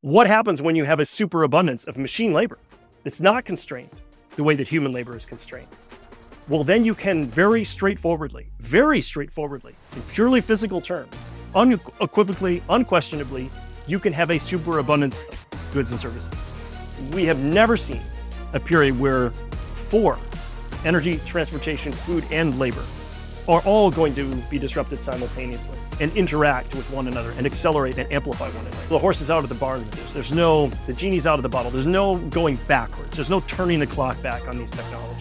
What happens when you have a superabundance of machine labor? It's not constrained the way that human labor is constrained. Well, then you can very straightforwardly, in purely physical terms, unequivocally, unquestionably, you can have a superabundance of goods and services. We have never seen a period where four, energy, transportation, food, and labor, are all going to be disrupted simultaneously and interact with one another and accelerate and amplify one another. The horse is out of the barn with this. The genie's out of the bottle. There's no going backwards. There's no turning the clock back on these technologies.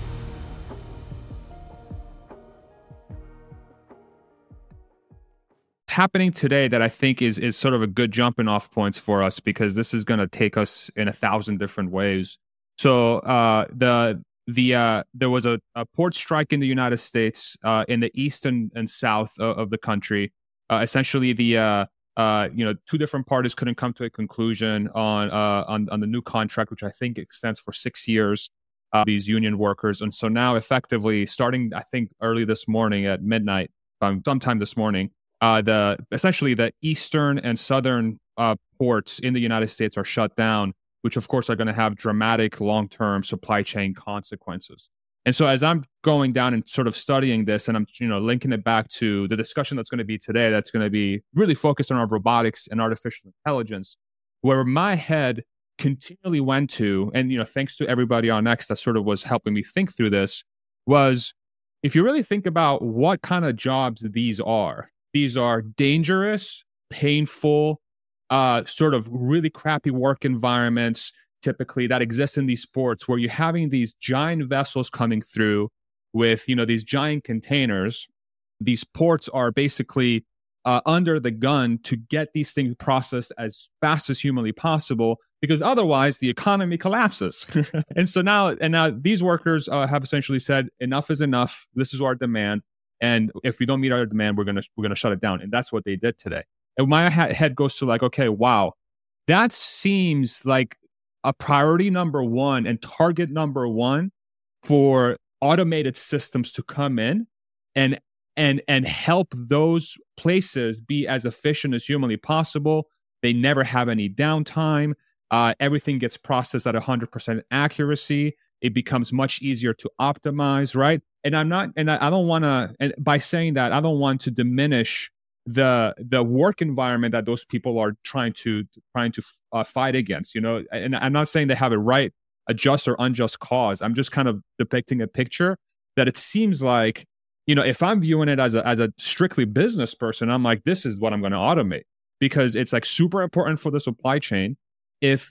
Happening today that I think is sort of a good jumping off points for us, because this is going to take us in 1,000 different ways. So there was a port strike in the United States in the east and south of the country. Essentially, two different parties couldn't come to a conclusion on the new contract, which I think extends for 6 years. These union workers, and so now effectively starting, I think, early this morning at midnight, sometime this morning. Essentially the eastern and southern ports in the United States are shut down, which of course are going to have dramatic long-term supply chain consequences. And so as I'm going down and sort of studying this, and I'm linking it back to the discussion that's going to be today, that's going to be really focused on our robotics and artificial intelligence, where my head continually went to, and thanks to everybody on X that sort of was helping me think through this, was if you really think about what kind of jobs these are dangerous, painful, sort of really crappy work environments, typically that exist in these ports, where you're having these giant vessels coming through with, these giant containers. These ports are basically under the gun to get these things processed as fast as humanly possible, because otherwise the economy collapses. And so now these workers have essentially said, enough is enough. This is our demand. And if we don't meet our demand, we're gonna shut it down. And that's what they did today. And my head goes to okay, wow, that seems like a priority number one and target number one for automated systems to come in and help those places be as efficient as humanly possible. They never have any downtime. Everything gets processed at 100% accuracy. It becomes much easier to optimize, right? And I don't want to, and by saying that, I don't want to diminish the work environment that those people are trying to fight against, and I'm not saying they have a just or unjust cause. I'm just kind of depicting a picture that it seems like, if I'm viewing it as a strictly business person, I'm like, this is what I'm going to automate, because it's super important for the supply chain. If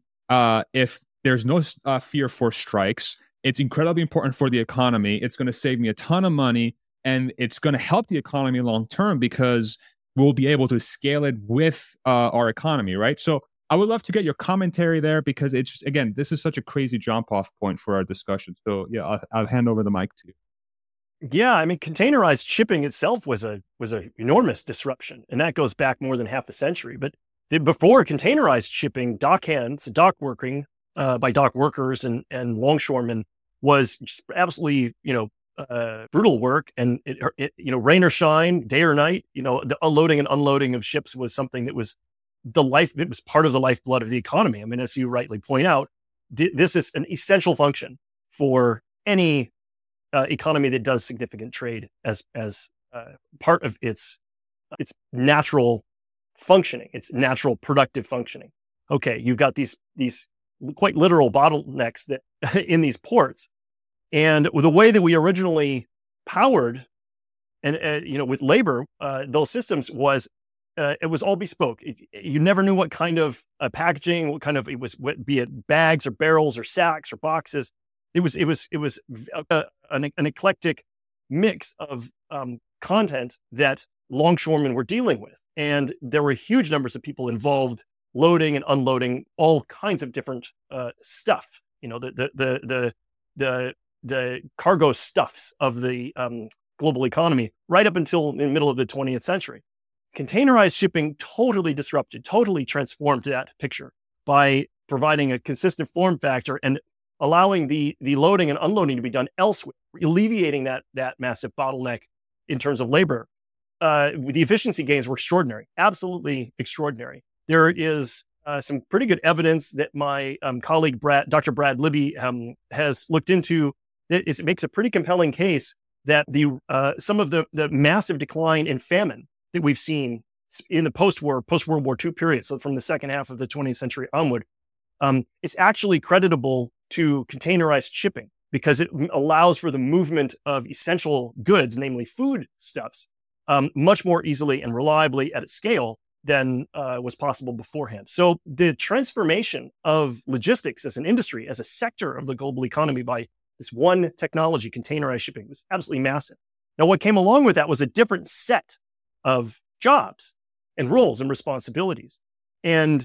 there's no fear for strikes, it's incredibly important for the economy. It's going to save me a ton of money, and it's going to help the economy long term, because we'll be able to scale it with our economy, right? So I would love to get your commentary there, because it's again, this is such a crazy jump off point for our discussion. So yeah, I'll hand over the mic to you. Yeah, I mean, containerized shipping itself was a enormous disruption, and that goes back more than half a century. But before containerized shipping, dock working by dock workers and longshoremen was just absolutely brutal work, and it rain or shine, day or night, the unloading and unloading of ships was something that was it was part of the lifeblood of the economy. I mean, as you rightly point out, this is an essential function for any economy that does significant trade as part of its natural functioning, its natural productive functioning. Okay, you've got these quite literal bottlenecks that in these ports, and the way that we originally powered and with labor those systems was it was all bespoke. You never knew what kind of packaging, what kind of it was, be it bags or barrels or sacks or boxes. It was an eclectic mix of content that longshoremen were dealing with, and there were huge numbers of people involved, loading and unloading all kinds of different stuff. The cargo stuffs of the global economy right up until the middle of the 20th century. Containerized shipping totally disrupted, totally transformed that picture by providing a consistent form factor and allowing the loading and unloading to be done elsewhere, alleviating that massive bottleneck in terms of labor. The efficiency gains were extraordinary, absolutely extraordinary. There is some pretty good evidence that my colleague Dr. Brad Libby has looked into. It makes a pretty compelling case that some of the massive decline in famine that we've seen in the post-World War II period, so from the second half of the 20th century onward, it's actually creditable to containerized shipping because it allows for the movement of essential goods, namely foodstuffs, much more easily and reliably at a scale than was possible beforehand. So the transformation of logistics as an industry, as a sector of the global economy by this one technology, containerized shipping, was absolutely massive. Now, what came along with that was a different set of jobs and roles and responsibilities. And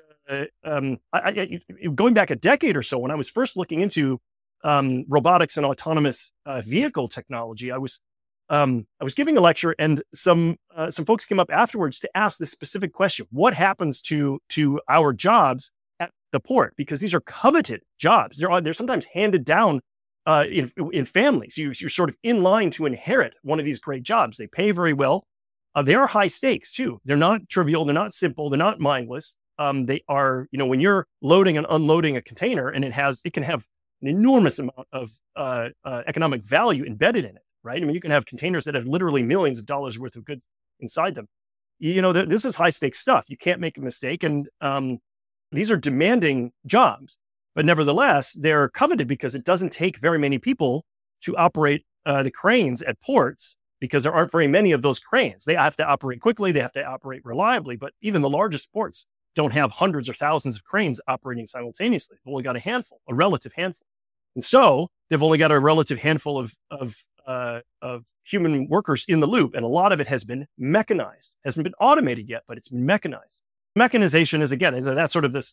going back a decade or so, when I was first looking into robotics and autonomous vehicle technology, I was giving a lecture, and some folks came up afterwards to ask this specific question: what happens to our jobs at the port? Because these are coveted jobs. They're sometimes handed down in families. You're sort of in line to inherit one of these great jobs. They pay very well. They are high stakes too. They're not trivial. They're not simple. They're not mindless. They are, when you're loading and unloading a container, and it can have an enormous amount of economic value embedded in it, right? I mean, you can have containers that have literally millions of dollars worth of goods inside them. This is high stakes stuff. You can't make a mistake. And these are demanding jobs, but nevertheless, they're coveted because it doesn't take very many people to operate the cranes at ports, because there aren't very many of those cranes. They have to operate quickly. They have to operate reliably. But even the largest ports don't have hundreds or thousands of cranes operating simultaneously. They've only got a relative handful. And so they've only got a relative handful of human workers in the loop. And a lot of it has been mechanized. Hasn't been automated yet, but it's been mechanized. Mechanization is, again, that's sort of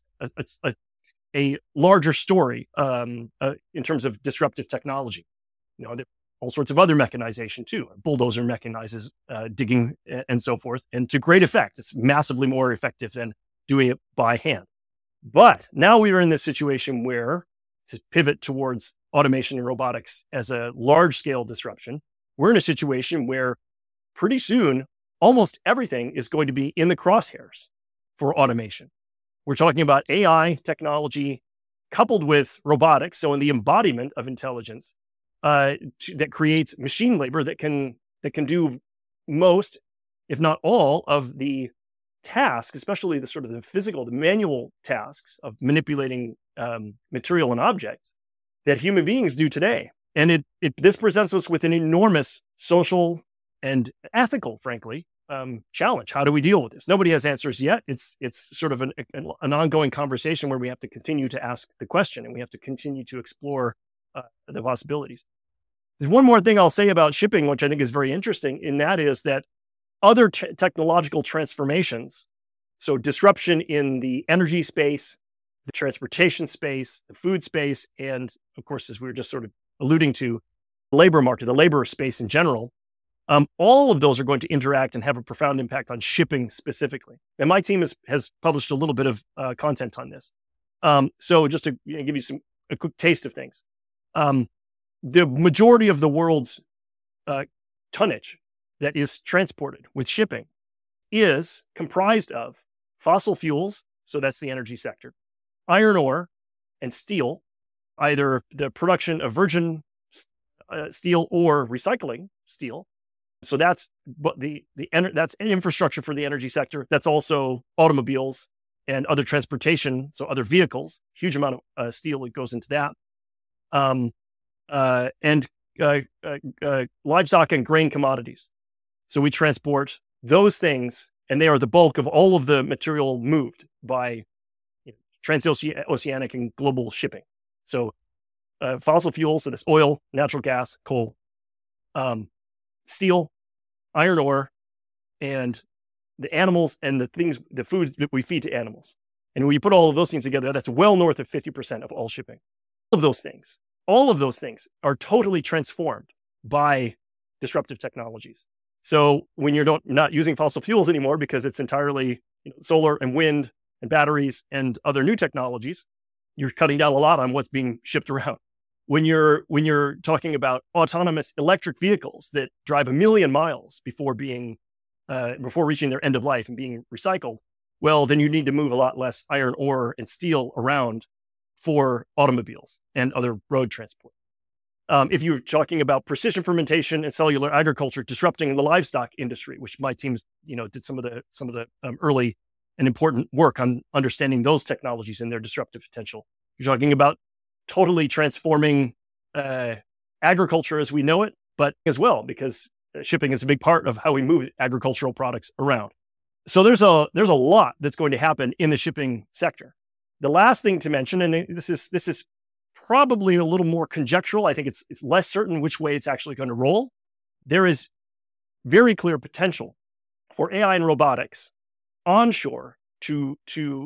a larger story in terms of disruptive technology. There all sorts of other mechanization too. A bulldozer mechanizes digging and so forth, and to great effect. It's massively more effective than doing it by hand. But now we are in this situation where, to pivot towards automation and robotics as a large-scale disruption, we're in a situation where pretty soon almost everything is going to be in the crosshairs for automation. We're talking about AI technology coupled with robotics, so in the embodiment of intelligence, that creates machine labor that can do most, if not all, of the tasks, especially the manual tasks of manipulating material and objects that human beings do today. And this presents us with an enormous social and ethical, frankly, challenge. How do we deal with this? Nobody has answers yet. It's sort of an ongoing conversation where we have to continue to ask the question, and we have to continue to explore the possibilities. There's one more thing I'll say about shipping, which I think is very interesting, and that is that other technological transformations, so disruption in the energy space, the transportation space, the food space, and of course, as we were just sort of alluding to, the labor market, the labor space in general, all of those are going to interact and have a profound impact on shipping specifically. And my team has published a little bit of content on this. So just to give you a quick taste of things. The majority of the world's tonnage that is transported with shipping is comprised of fossil fuels, so that's the energy sector, iron ore, and steel, either the production of virgin steel or recycling steel. So that's that's infrastructure for the energy sector. That's also automobiles and other transportation, so other vehicles. Huge amount of steel that goes into that. And livestock and grain commodities. So we transport those things, and they are the bulk of all of the material moved by transoceanic and global shipping. So fossil fuels, so that's oil, natural gas, coal, steel, iron ore, and the animals and the foods that we feed to animals. And when you put all of those things together, that's well north of 50% of all shipping. All of those things are totally transformed by disruptive technologies. So when you're not using fossil fuels anymore because it's entirely solar and wind and batteries and other new technologies, you're cutting down a lot on what's being shipped around. When you're talking about autonomous electric vehicles that drive 1 million miles before reaching their end of life and being recycled, well, then you need to move a lot less iron ore and steel around for automobiles and other road transport. If you're talking about precision fermentation and cellular agriculture disrupting the livestock industry, which my teams, did some of the early and important work on understanding those technologies and their disruptive potential. You're talking about totally transforming agriculture as we know it, but as well, because shipping is a big part of how we move agricultural products around. So there's a lot that's going to happen in the shipping sector. The last thing to mention, and this is probably a little more conjectural. I think it's less certain which way it's actually going to roll. There is very clear potential for AI and robotics onshore to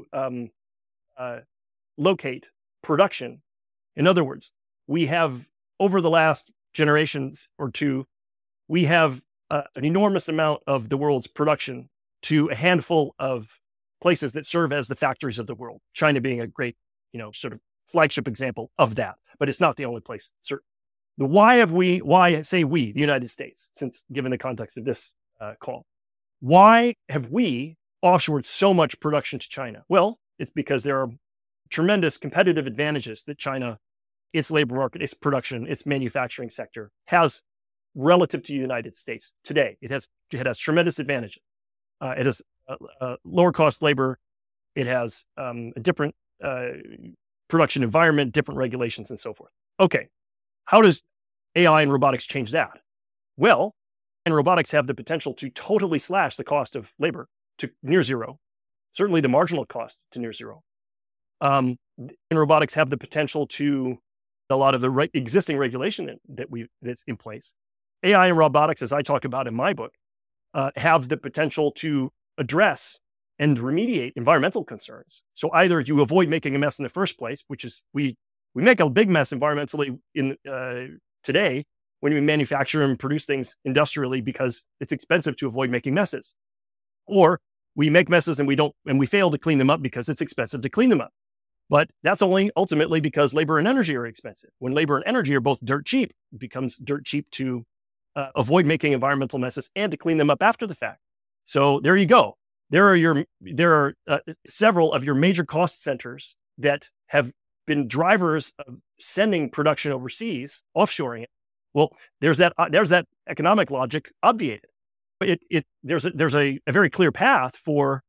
locate production. In other words, we have over the last generations or two, we have an enormous amount of the world's production to a handful of places that serve as the factories of the world. China being a great, sort of flagship example of that, but it's not the only place. Why say we, the United States, since given the context of this call, why have we offshored so much production to China? Well, it's because there are tremendous competitive advantages that China, its labor market, its production, its manufacturing sector has relative to the United States today. It has tremendous advantages. It has lower cost labor. It has a different production environment, different regulations, and so forth. Okay, how does AI and robotics change that? Well, and robotics have the potential to totally slash the cost of labor to near zero, certainly the marginal cost to near zero. And robotics have the potential to a lot of the existing regulation that's in place. AI and robotics, as I talk about in my book, have the potential to address and remediate environmental concerns. So either you avoid making a mess in the first place, which is we make a big mess environmentally today when we manufacture and produce things industrially because it's expensive to avoid making messes, or we make messes and we fail to clean them up because it's expensive to clean them up. But that's only ultimately because labor and energy are expensive. When labor and energy are both dirt cheap, it becomes dirt cheap to avoid making environmental messes and to clean them up after the fact. So there you go. There are several of your major cost centers that have been drivers of sending production overseas, offshoring it. Well, there's that economic logic obviated. There's a very clear path for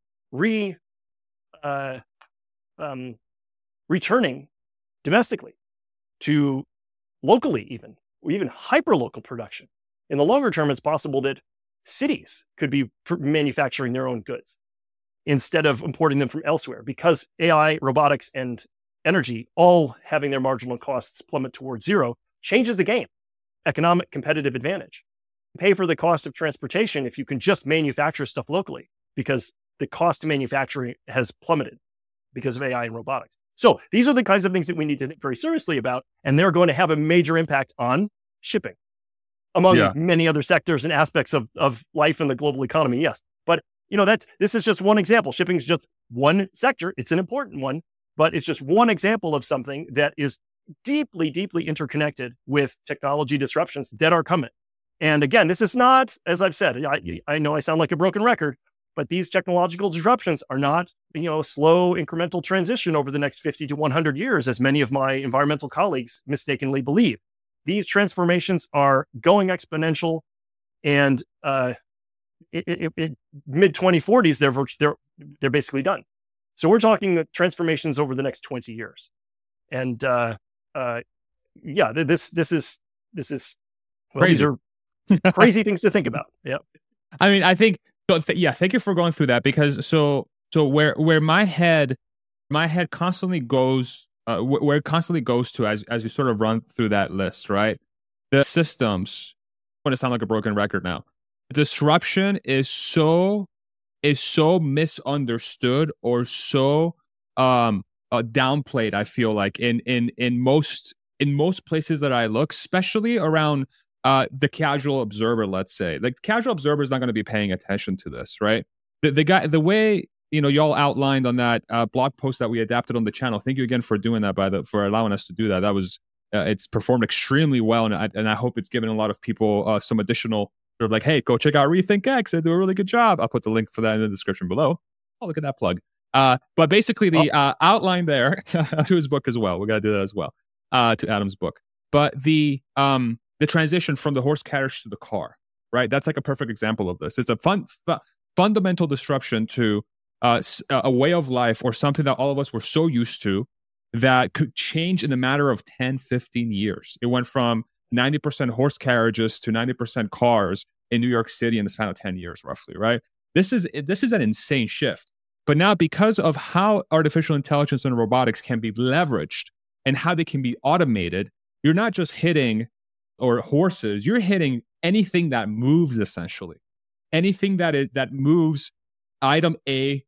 returning domestically to locally, even hyper-local production. In the longer term, it's possible that cities could be manufacturing their own goods instead of importing them from elsewhere, because AI, robotics, and energy all having their marginal costs plummet towards zero changes the game. Economic competitive advantage. Pay for the cost of transportation if you can just manufacture stuff locally, because the cost of manufacturing has plummeted because of AI and robotics. So these are the kinds of things that we need to think very seriously about, and they're going to have a major impact on shipping, among many other sectors and aspects of life in the global economy. Yes, but this is just one example. Shipping is just one sector. It's an important one, but it's just one example of something that is deeply, deeply interconnected with technology disruptions that are coming. And again, this is not, as I've said, I know I sound like a broken record, but these technological disruptions are not, a slow incremental transition over the next 50 to 100 years, as many of my environmental colleagues mistakenly believe. These transformations are going exponential, and mid 2040s, they're basically done. So we're talking transformations over the next 20 years, and this is these are crazy things to think about. Yeah, I mean, I think thank you for going through that, because so where my head constantly goes. Where it constantly goes to as you sort of run through that list, right? The systems, I'm going to sound like a broken record now. Disruption is so misunderstood or so downplayed. I feel like in most places that I look, especially around the casual observer. Let's say the casual observer is not going to be paying attention to this, right? The way y'all outlined on that blog post that we adapted on the channel. Thank you again for doing that, for allowing us to do that. That was it's performed extremely well, and I hope it's given a lot of people some additional sort of like, hey, go check out Rethink X. They do a really good job. I'll put the link for that in the description below. Oh, look at that plug. But basically the outline there to his book as well. We got to do that as well, to Adam's book. But the transition from the horse carriage to the car, right? That's like a perfect example of this. It's a fundamental disruption to a way of life or something that all of us were so used to that could change in a matter of 10, 15 years. It went from 90% horse carriages to 90% cars in New York City in the span of 10 years, roughly, right? This is an insane shift. But now, because of how artificial intelligence and robotics can be leveraged and how they can be automated, you're not just hitting horses, you're hitting anything that moves, essentially. Anything that moves item A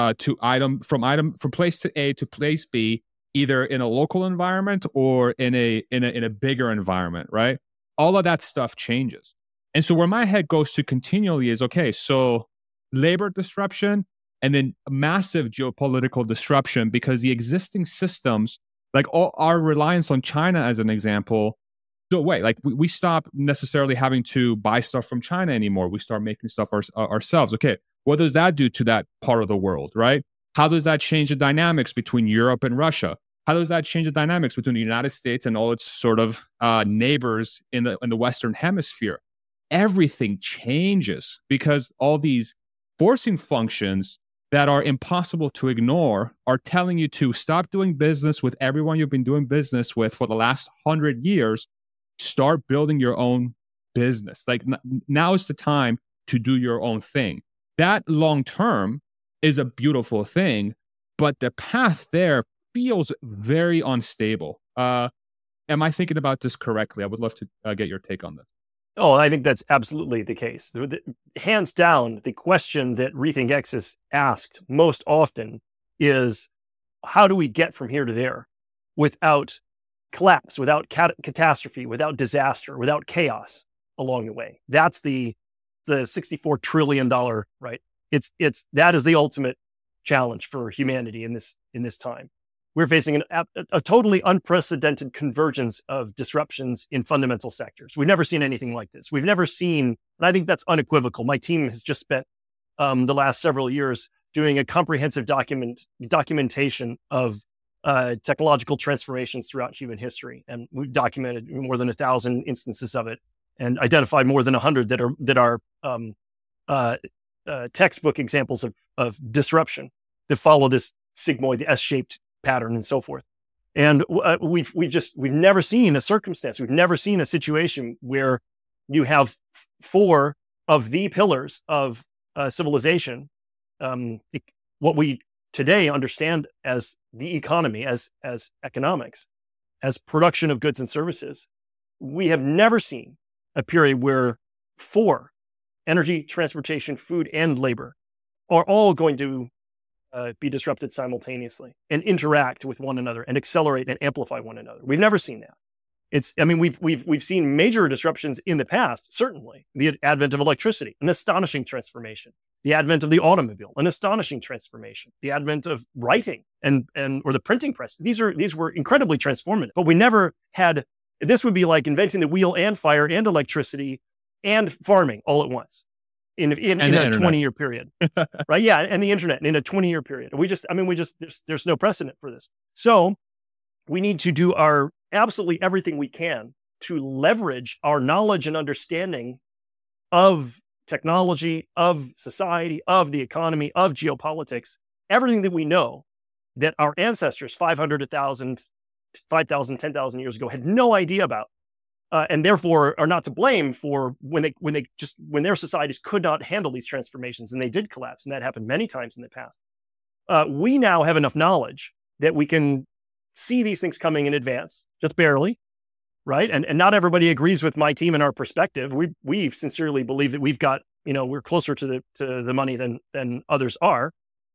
from place to A to place B, either in a local environment or in a bigger environment, right? All of that stuff changes. And so where my head goes to continually is, okay, so labor disruption and then massive geopolitical disruption, because the existing systems, like all our reliance on China as an example, go away. Like we stop necessarily having to buy stuff from China anymore. We start making stuff ourselves. Okay, what does that do to that part of the world, right? How does that change the dynamics between Europe and Russia? How does that change the dynamics between the United States and all its sort of neighbors in the Western Hemisphere? Everything changes because all these forcing functions that are impossible to ignore are telling you to stop doing business with everyone you've been doing business with for the last 100 years. Start building your own business. Like now is the time to do your own thing. That long term is a beautiful thing, but the path there feels very unstable. Am I thinking about this correctly? I would love to get your take on this. Oh, I think that's absolutely the case. Hands down, the question that Rethink X is asked most often is, how do we get from here to there without collapse, without catastrophe, without disaster, without chaos along the way? That's the $64 trillion, right? That is the ultimate challenge for humanity in this time. We're facing a totally unprecedented convergence of disruptions in fundamental sectors. We've never seen anything like this. We've never seen, and I think that's unequivocal. My team has just spent the last several years doing a comprehensive documentation of technological transformations throughout human history, and we've documented more than 1,000 instances of it, and identified more than 100 that are textbook examples of disruption that follow this sigmoid, the S-shaped pattern, and so forth. And we've never seen a circumstance, we've never seen a situation where you have four of the pillars of civilization, what we today understand as the economy, as economics, as production of goods and services. We have never seen a period where four, energy, transportation, food, and labor, are all going to be disrupted simultaneously and interact with one another and accelerate and amplify one another. We've never seen that. We've seen major disruptions in the past, certainly. The advent of electricity, an astonishing transformation. The advent of the automobile, an astonishing transformation. The advent of writing or the printing press. These were incredibly transformative, but we never had, this would be like inventing the wheel and fire and electricity and farming all at once in a 20-year period. Right? Yeah. And the internet in a 20-year period. There's no precedent for this. So we need to do absolutely everything we can to leverage our knowledge and understanding of technology, of society, of the economy, of geopolitics, everything that we know that our ancestors 500, 1,000, 5,000, 10,000 years ago had no idea about, and therefore are not to blame for when their societies could not handle these transformations and they did collapse, and that happened many times in the past. We now have enough knowledge that we can see these things coming in advance, just barely, right? And not everybody agrees with my team and our perspective. We sincerely believe that we've got, we're closer to the money than others are.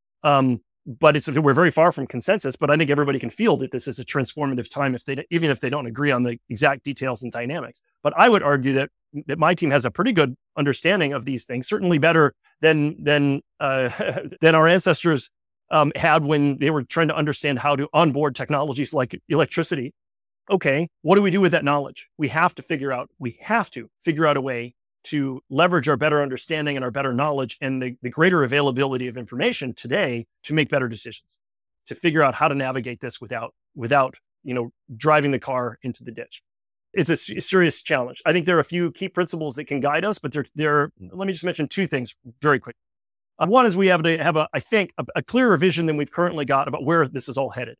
But we're very far from consensus. But I think everybody can feel that this is a transformative time, even if they don't agree on the exact details and dynamics. But I would argue that my team has a pretty good understanding of these things, certainly better than our ancestors had when they were trying to understand how to onboard technologies like electricity. Okay, what do we do with that knowledge? We have to figure out a way to leverage our better understanding and our better knowledge and the greater availability of information today to make better decisions, to figure out how to navigate this without driving the car into the ditch. It's a serious challenge. I think there are a few key principles that can guide us, but let me just mention two things very quick. One is we have to have I think a clearer vision than we've currently got about where this is all headed.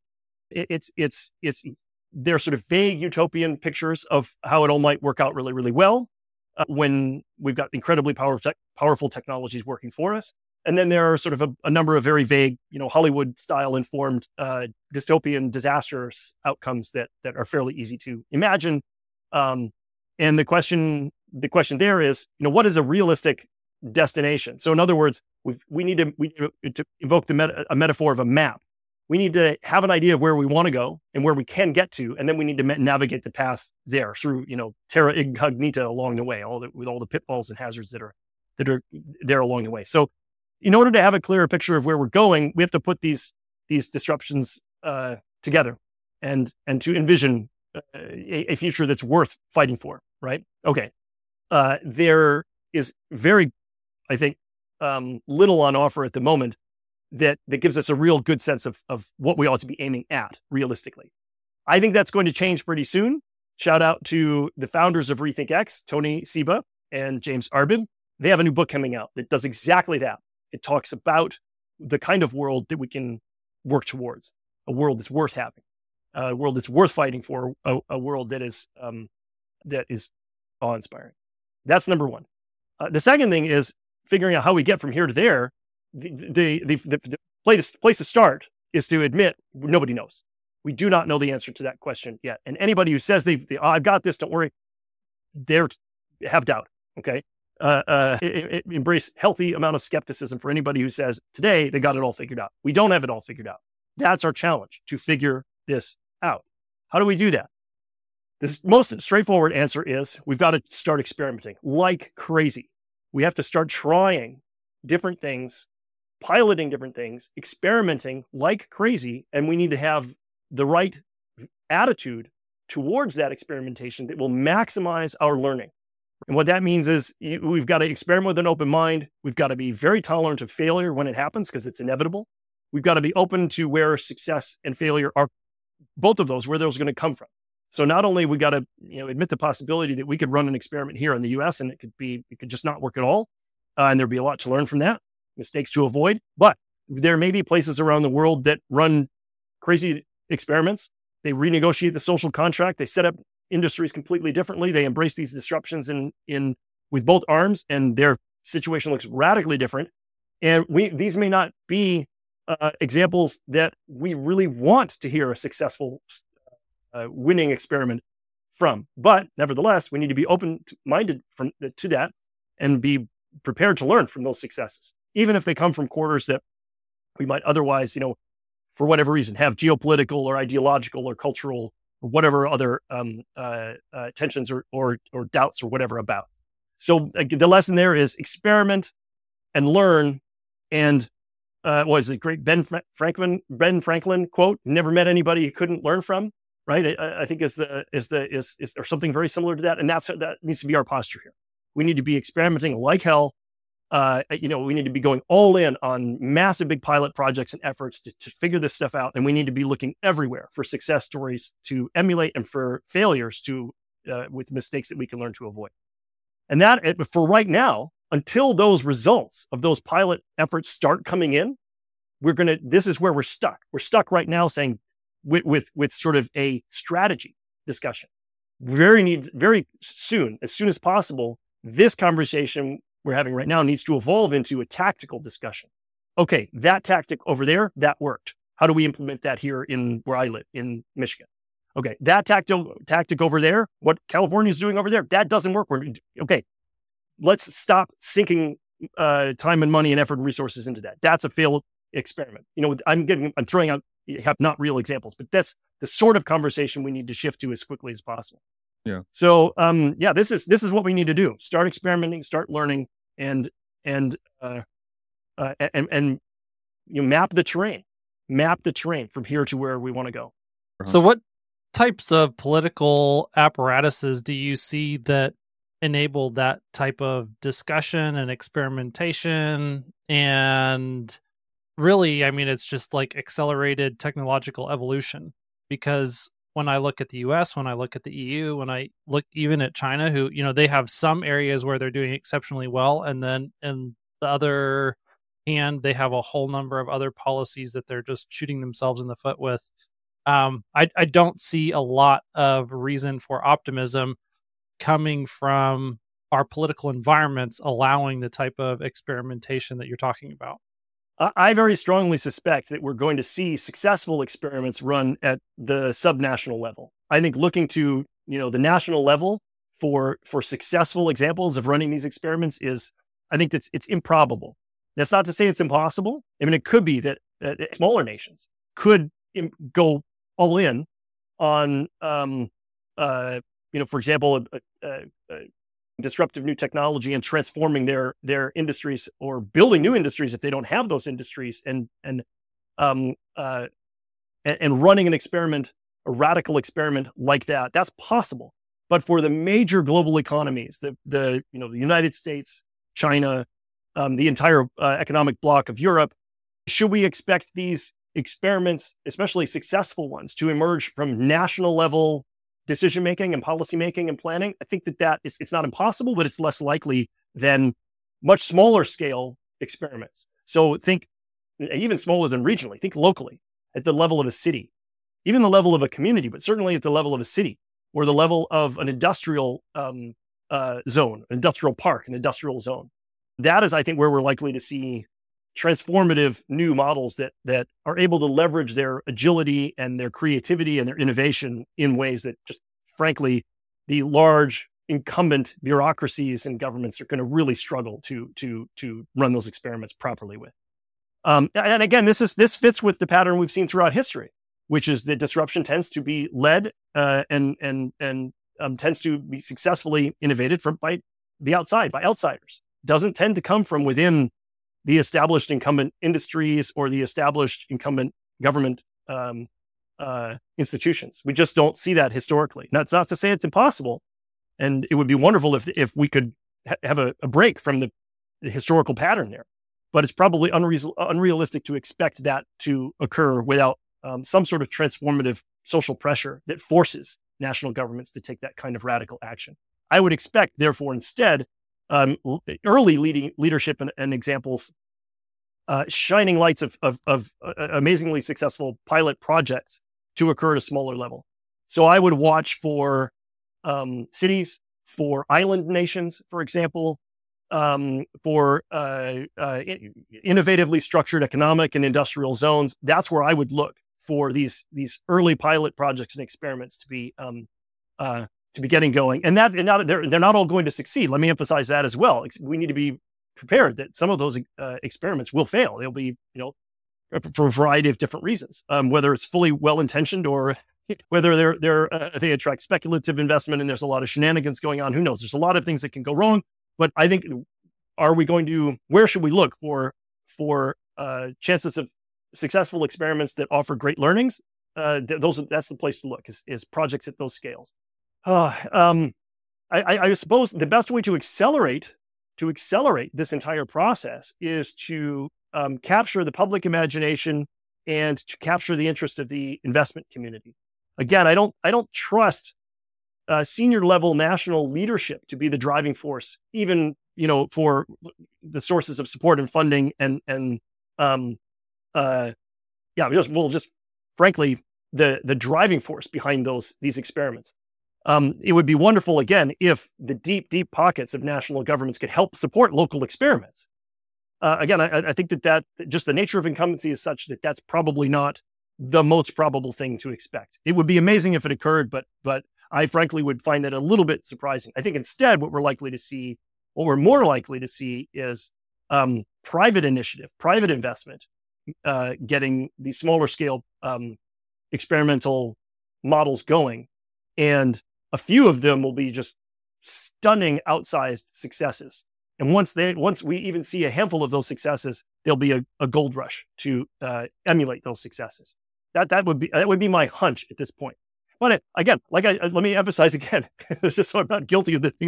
They're sort of vague utopian pictures of how it all might work out really, really well when we've got incredibly powerful technologies working for us. And then there are sort of a number of very vague, Hollywood style informed dystopian disastrous outcomes that are fairly easy to imagine. And the question there is, what is a realistic destination? So in other words, we need to invoke a metaphor of a map. We need to have an idea of where we want to go and where we can get to, and then we need to navigate the path there through, terra incognita along the way, with all the pitfalls and hazards that are there along the way. So, in order to have a clearer picture of where we're going, we have to put these disruptions together and to envision a future that's worth fighting for. Right? Okay. There is very, I think, little on offer at the moment that gives us a real good sense of what we ought to be aiming at realistically. I think that's going to change pretty soon. Shout out to the founders of RethinkX, Tony Seba and James Arbib. They have a new book coming out that does exactly that. It talks about the kind of world that we can work towards, a world that's worth having, a world that's worth fighting for, a world that is awe-inspiring. That's number one. The second thing is figuring out how we get from here to there. The place to start is to admit nobody knows. We do not know the answer to that question yet. And anybody who says I've got this, don't worry, they have doubt. Okay. Embrace healthy amount of skepticism for anybody who says today they got it all figured out. We don't have it all figured out. That's our challenge, to figure this out. How do we do that? The most straightforward answer is we've got to start experimenting like crazy. We have to start trying different things, piloting different things, experimenting like crazy, and we need to have the right attitude towards that experimentation that will maximize our learning. And what that means is we've got to experiment with an open mind. We've got to be very tolerant of failure when it happens because it's inevitable. We've got to be open to where success and failure are, both of those, where those are going to come from. So not only we got to admit the possibility that we could run an experiment here in the US and it could just not work at all. And there'd be a lot to learn from that, mistakes to avoid. But there may be places around the world that run crazy experiments. They renegotiate the social contract. They set up industries completely differently. They embrace these disruptions in with both arms, and their situation looks radically different. And these may not be examples that we really want to hear a successful winning experiment from. But nevertheless, we need to be open-minded to that and be prepared to learn from those successes, even if they come from quarters that we might otherwise, for whatever reason, have geopolitical or ideological or cultural or whatever other tensions or doubts or whatever about. So the lesson there is experiment and learn. And what is it? Great Ben Franklin quote: "Never met anybody you couldn't learn from." Right? I think is or something very similar to that. And that needs to be our posture here. We need to be experimenting like hell. We need to be going all in on massive big pilot projects and efforts to figure this stuff out. And we need to be looking everywhere for success stories to emulate and for failures with mistakes that we can learn to avoid. And that for right now, until those results of those pilot efforts start coming in, this is where we're stuck. We're stuck right now saying with sort of a strategy discussion. Very soon, as soon as possible, this conversation we're having right now needs to evolve into a tactical discussion. Okay, that tactic over there, that worked. How do we implement that here in where I live, in Michigan? Okay, that tactic over there, what California is doing over there, that doesn't work. Okay, let's stop sinking time and money and effort and resources into that. That's a failed experiment. I'm throwing out not real examples, but that's the sort of conversation we need to shift to as quickly as possible. Yeah. So, this is what we need to do. Start experimenting, start learning, and map the terrain from here to where we want to go. So what types of political apparatuses do you see that enabled that type of discussion and experimentation. And really, I mean, it's just like accelerated technological evolution, because when I look at the US, when I look at the EU, when I look even at China, who, they have some areas where they're doing exceptionally well. And then in the other hand, they have a whole number of other policies that they're just shooting themselves in the foot with. I don't see a lot of reason for optimism coming from our political environments allowing the type of experimentation that you're talking about. I very strongly suspect that we're going to see successful experiments run at the subnational level. I think looking to, the national level for successful examples of running these experiments I think it's improbable. That's not to say it's impossible. I mean, it could be that smaller nations could go all in on, for example, disruptive new technology and transforming their industries, or building new industries if they don't have those industries, and running an experiment, a radical experiment like that. That's possible. But for the major global economies, the United States, China, the entire economic bloc of Europe, should we expect these experiments, especially successful ones, to emerge from national level decision-making and policy-making and planning? I think it's not impossible, but it's less likely than much smaller scale experiments. So think even smaller than regionally, think locally at the level of a city, even the level of a community, but certainly at the level of a city, or the level of an industrial zone, an industrial park, an industrial zone. That is, I think, where we're likely to see transformative new models that are able to leverage their agility and their creativity and their innovation in ways that, just frankly, the large incumbent bureaucracies and governments are going to really struggle to run those experiments properly with. And again, this fits with the pattern we've seen throughout history, which is that disruption tends to be led and tends to be successfully innovated by the outside, by outsiders. Doesn't tend to come from within the established incumbent industries or the established incumbent government institutions. We just don't see that historically. That's not to say it's impossible, and it would be wonderful if we could have a break from the historical pattern there. But it's probably unrealistic to expect that to occur without some sort of transformative social pressure that forces national governments to take that kind of radical action. I would expect, therefore, instead, early leadership and examples, shining lights of amazingly successful pilot projects to occur at a smaller level. So I would watch for cities, for island nations, for example, for innovatively structured economic and industrial zones. That's where I would look for these early pilot projects and experiments to be getting going, and they're not all going to succeed. Let me emphasize that as well. We need to be prepared that some of those experiments will fail. They'll be, for a variety of different reasons, whether it's fully well-intentioned or whether they attract speculative investment and there's a lot of shenanigans going on. Who knows? There's a lot of things that can go wrong. But I think, where should we look for chances of successful experiments that offer great learnings? That's the place to look, is projects at those scales. I suppose the best way to accelerate this entire process is to capture the public imagination and to capture the interest of the investment community. Again, I don't trust senior level national leadership to be the driving force, even for the sources of support and funding just frankly the driving force behind these experiments. It would be wonderful, again, if the deep pockets of national governments could help support local experiments. Again, I think that just the nature of incumbency is such that that's probably not the most probable thing to expect. It would be amazing if it occurred, but I frankly would find that a little bit surprising. I think instead what we're more likely to see is private initiative, private investment, getting these smaller scale experimental models going. And a few of them will be just stunning outsized successes. And once we even see a handful of those successes, there'll be a gold rush to emulate those successes. That would be my hunch at this point. But again, let me emphasize again, just so I'm not guilty of the thing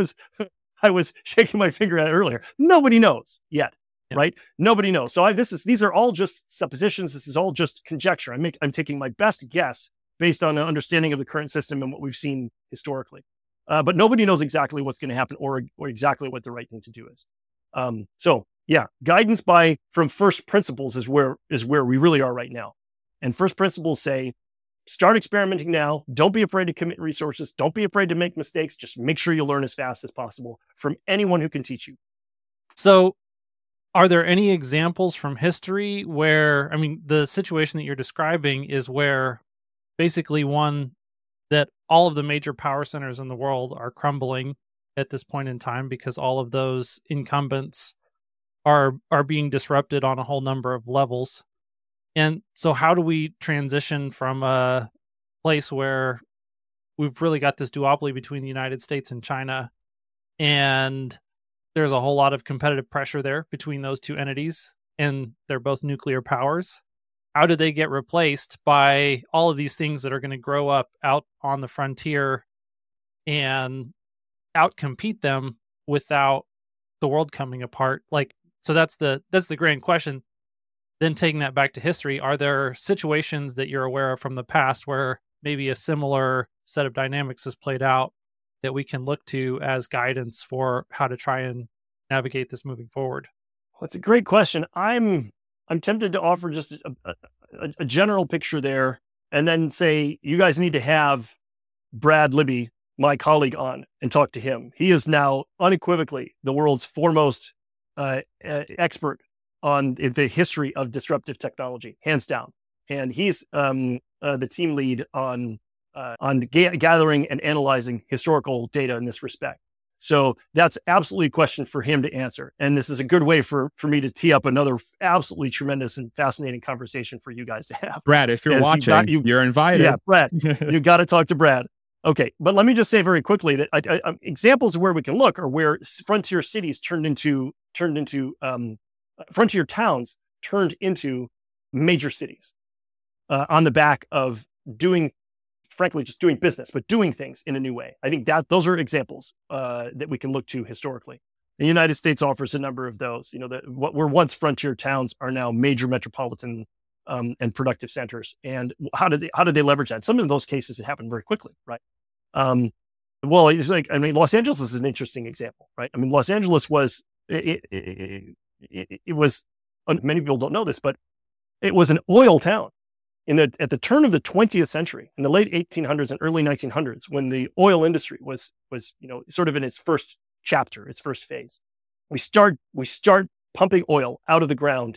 I was shaking my finger at earlier. Nobody knows yet, right? Nobody knows. So these are all just suppositions. This is all just conjecture. I'm taking my best guess based on an understanding of the current system and what we've seen historically. But nobody knows exactly what's going to happen or exactly what the right thing to do is. So yeah, guidance from first principles is where we really are right now. And first principles say, start experimenting now. Don't be afraid to commit resources. Don't be afraid to make mistakes. Just make sure you learn as fast as possible from anyone who can teach you. So are there any examples from history where, I mean, the situation that you're describing is where basically that all of the major power centers in the world are crumbling at this point in time because all of those incumbents are being disrupted on a whole number of levels. And so how do we transition from a place where we've really got this duopoly between the United States and China, and there's a whole lot of competitive pressure there between those two entities, and they're both nuclear powers? How do they get replaced by all of these things that are going to grow up out on the frontier and outcompete them without the world coming apart? So that's the grand question. Then taking that back to history, are there situations that you're aware of from the past where maybe a similar set of dynamics has played out that we can look to as guidance for how to try and navigate this moving forward? Well, it's a great question. I'm tempted to offer just a general picture there and then say, you guys need to have Brad Libby, my colleague, on and talk to him. He is now unequivocally the world's foremost expert on the history of disruptive technology, hands down. And he's the team lead on gathering and analyzing historical data in this respect. So that's absolutely a question for him to answer. And this is a good way for me to tee up another absolutely tremendous and fascinating conversation for you guys to have. Brad, if you're watching, you're invited. Yeah, Brad, you got to talk to Brad. Okay, but let me just say very quickly that examples of where we can look are where frontier cities turned into frontier towns turned into major cities on the back of frankly, just doing business, but doing things in a new way. I think that those are examples that we can look to historically. The United States offers a number of those. What were once frontier towns are now major metropolitan and productive centers. And how did they leverage that? Some of those cases it happened very quickly, right? Well, it's Los Angeles is an interesting example, right? I mean, Los Angeles was it was, many people don't know this, but it was an oil town at the turn of the 20th century, in the late 1800s and early 1900s, when the oil industry was sort of in its first chapter, its first phase. We start pumping oil out of the ground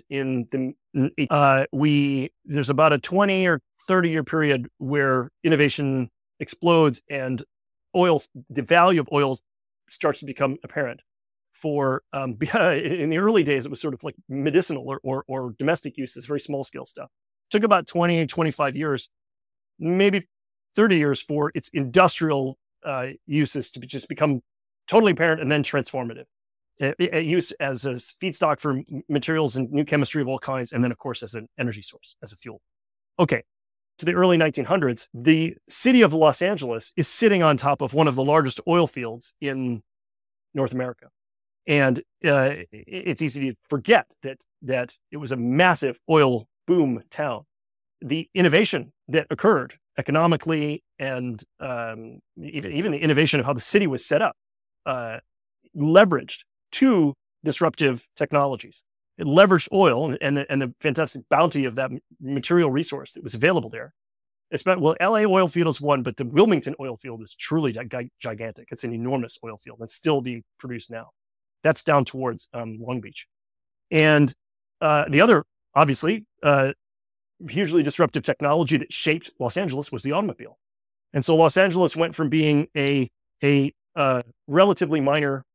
there's about a 20 or 30 year period where innovation explodes and the value of oil starts to become apparent. For in the early days, it was sort of like medicinal or domestic uses, very small scale stuff. It took about 20, 25 years, maybe 30 years for its industrial uses to just become totally apparent and then transformative. Used as a feedstock for materials and new chemistry of all kinds, and then of course as an energy source, as a fuel. Okay, to the early 1900s, the city of Los Angeles is sitting on top of one of the largest oil fields in North America. And it's easy to forget that it was a massive oil boom town. The innovation that occurred economically and even the innovation of how the city was set up leveraged two disruptive technologies. It leveraged oil and the fantastic bounty of that material resource that was available there. Well, LA oil field is one, but the Wilmington oil field is truly gigantic. It's an enormous oil field that's still being produced now. That's down towards Long Beach. And the other, obviously, hugely disruptive technology that shaped Los Angeles was the automobile. And so Los Angeles went from being a relatively minor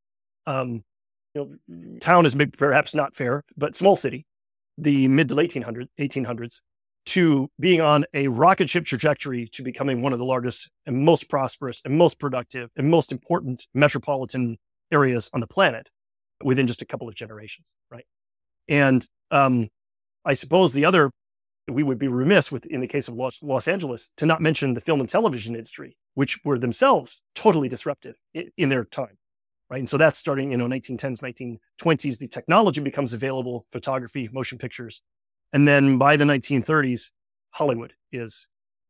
town is perhaps not fair, but small city, the mid to late 1800s, to being on a rocket ship trajectory to becoming one of the largest and most prosperous and most productive and most important metropolitan areas on the planet within just a couple of generations, right? And I suppose the other we would be remiss in the case of Los Angeles to not mention the film and television industry, which were themselves totally disruptive in their time, right? And so that's starting, 1910s, 1920s, the technology becomes available, photography, motion pictures. And then by the 1930s, Hollywood is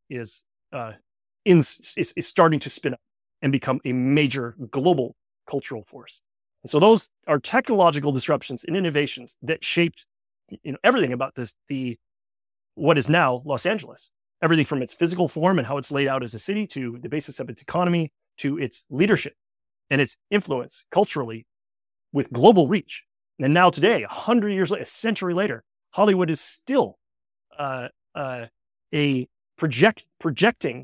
starting to spin up and become a major global cultural force. And so those are technological disruptions and innovations that shaped everything about what is now Los Angeles. Everything from its physical form and how it's laid out as a city, to the basis of its economy, to its leadership and its influence culturally with global reach. And now today, 100 years later, a century later, Hollywood is still projecting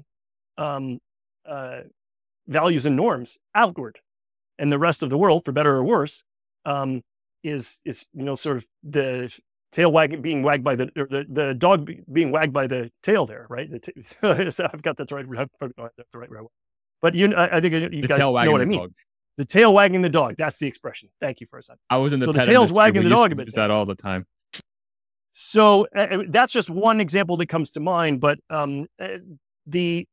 values and norms outward, and the rest of the world, for better or worse, is sort of the tail being wagged by the dog being wagged by the tail there, right? I've got that's right. That's the right way. But I think you guys know what I mean. Dog. The tail wagging the dog. That's the expression. Thank you for a second. I was in the so the tail's wagging the dog a bit. Use that all the time. So that's just one example that comes to mind. But the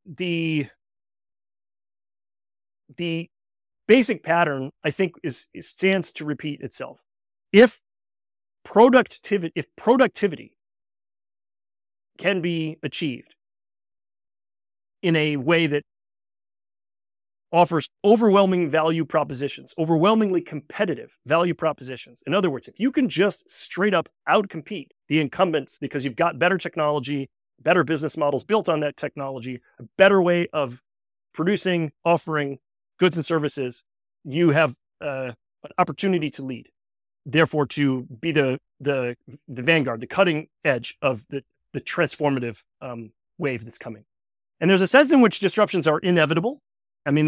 basic pattern, I think, stands to repeat itself. If productivity can be achieved in a way that offers overwhelmingly competitive value propositions. In other words, if you can just straight up outcompete the incumbents because you've got better technology, better business models built on that technology, a better way of producing, offering goods and services, you have an opportunity to lead. Therefore, to be the vanguard, the cutting edge of the transformative wave that's coming. And there's a sense in which disruptions are inevitable. I mean,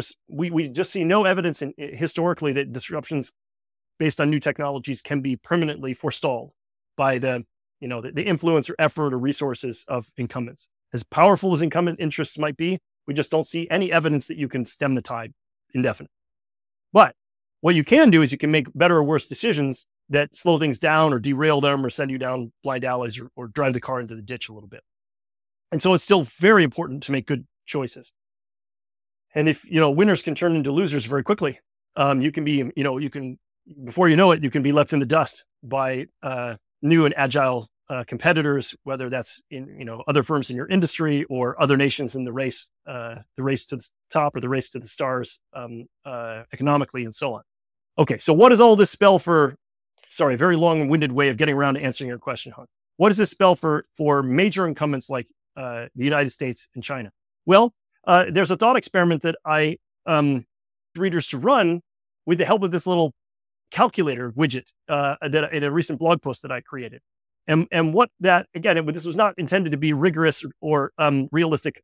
we just see no evidence historically that disruptions based on new technologies can be permanently forestalled by the influence or effort or resources of incumbents. As powerful as incumbent interests might be, we just don't see any evidence that you can stem the tide indefinitely. But what you can do is you can make better or worse decisions that slow things down or derail them or send you down blind alleys or drive the car into the ditch a little bit. And so it's still very important to make good choices. And if, winners can turn into losers very quickly, you can be, before you know it, you can be left in the dust by new and agile competitors, whether that's in, other firms in your industry or other nations in the race to the top or the race to the stars economically and so on. Okay, so what does all this spell for, a very long-winded way of getting around to answering your question, Hans. What does this spell for major incumbents like the United States and China? Well, there's a thought experiment that I readers to run with the help of this little calculator widget that in a recent blog post that I created. And what that, again, this was not intended to be rigorous or realistic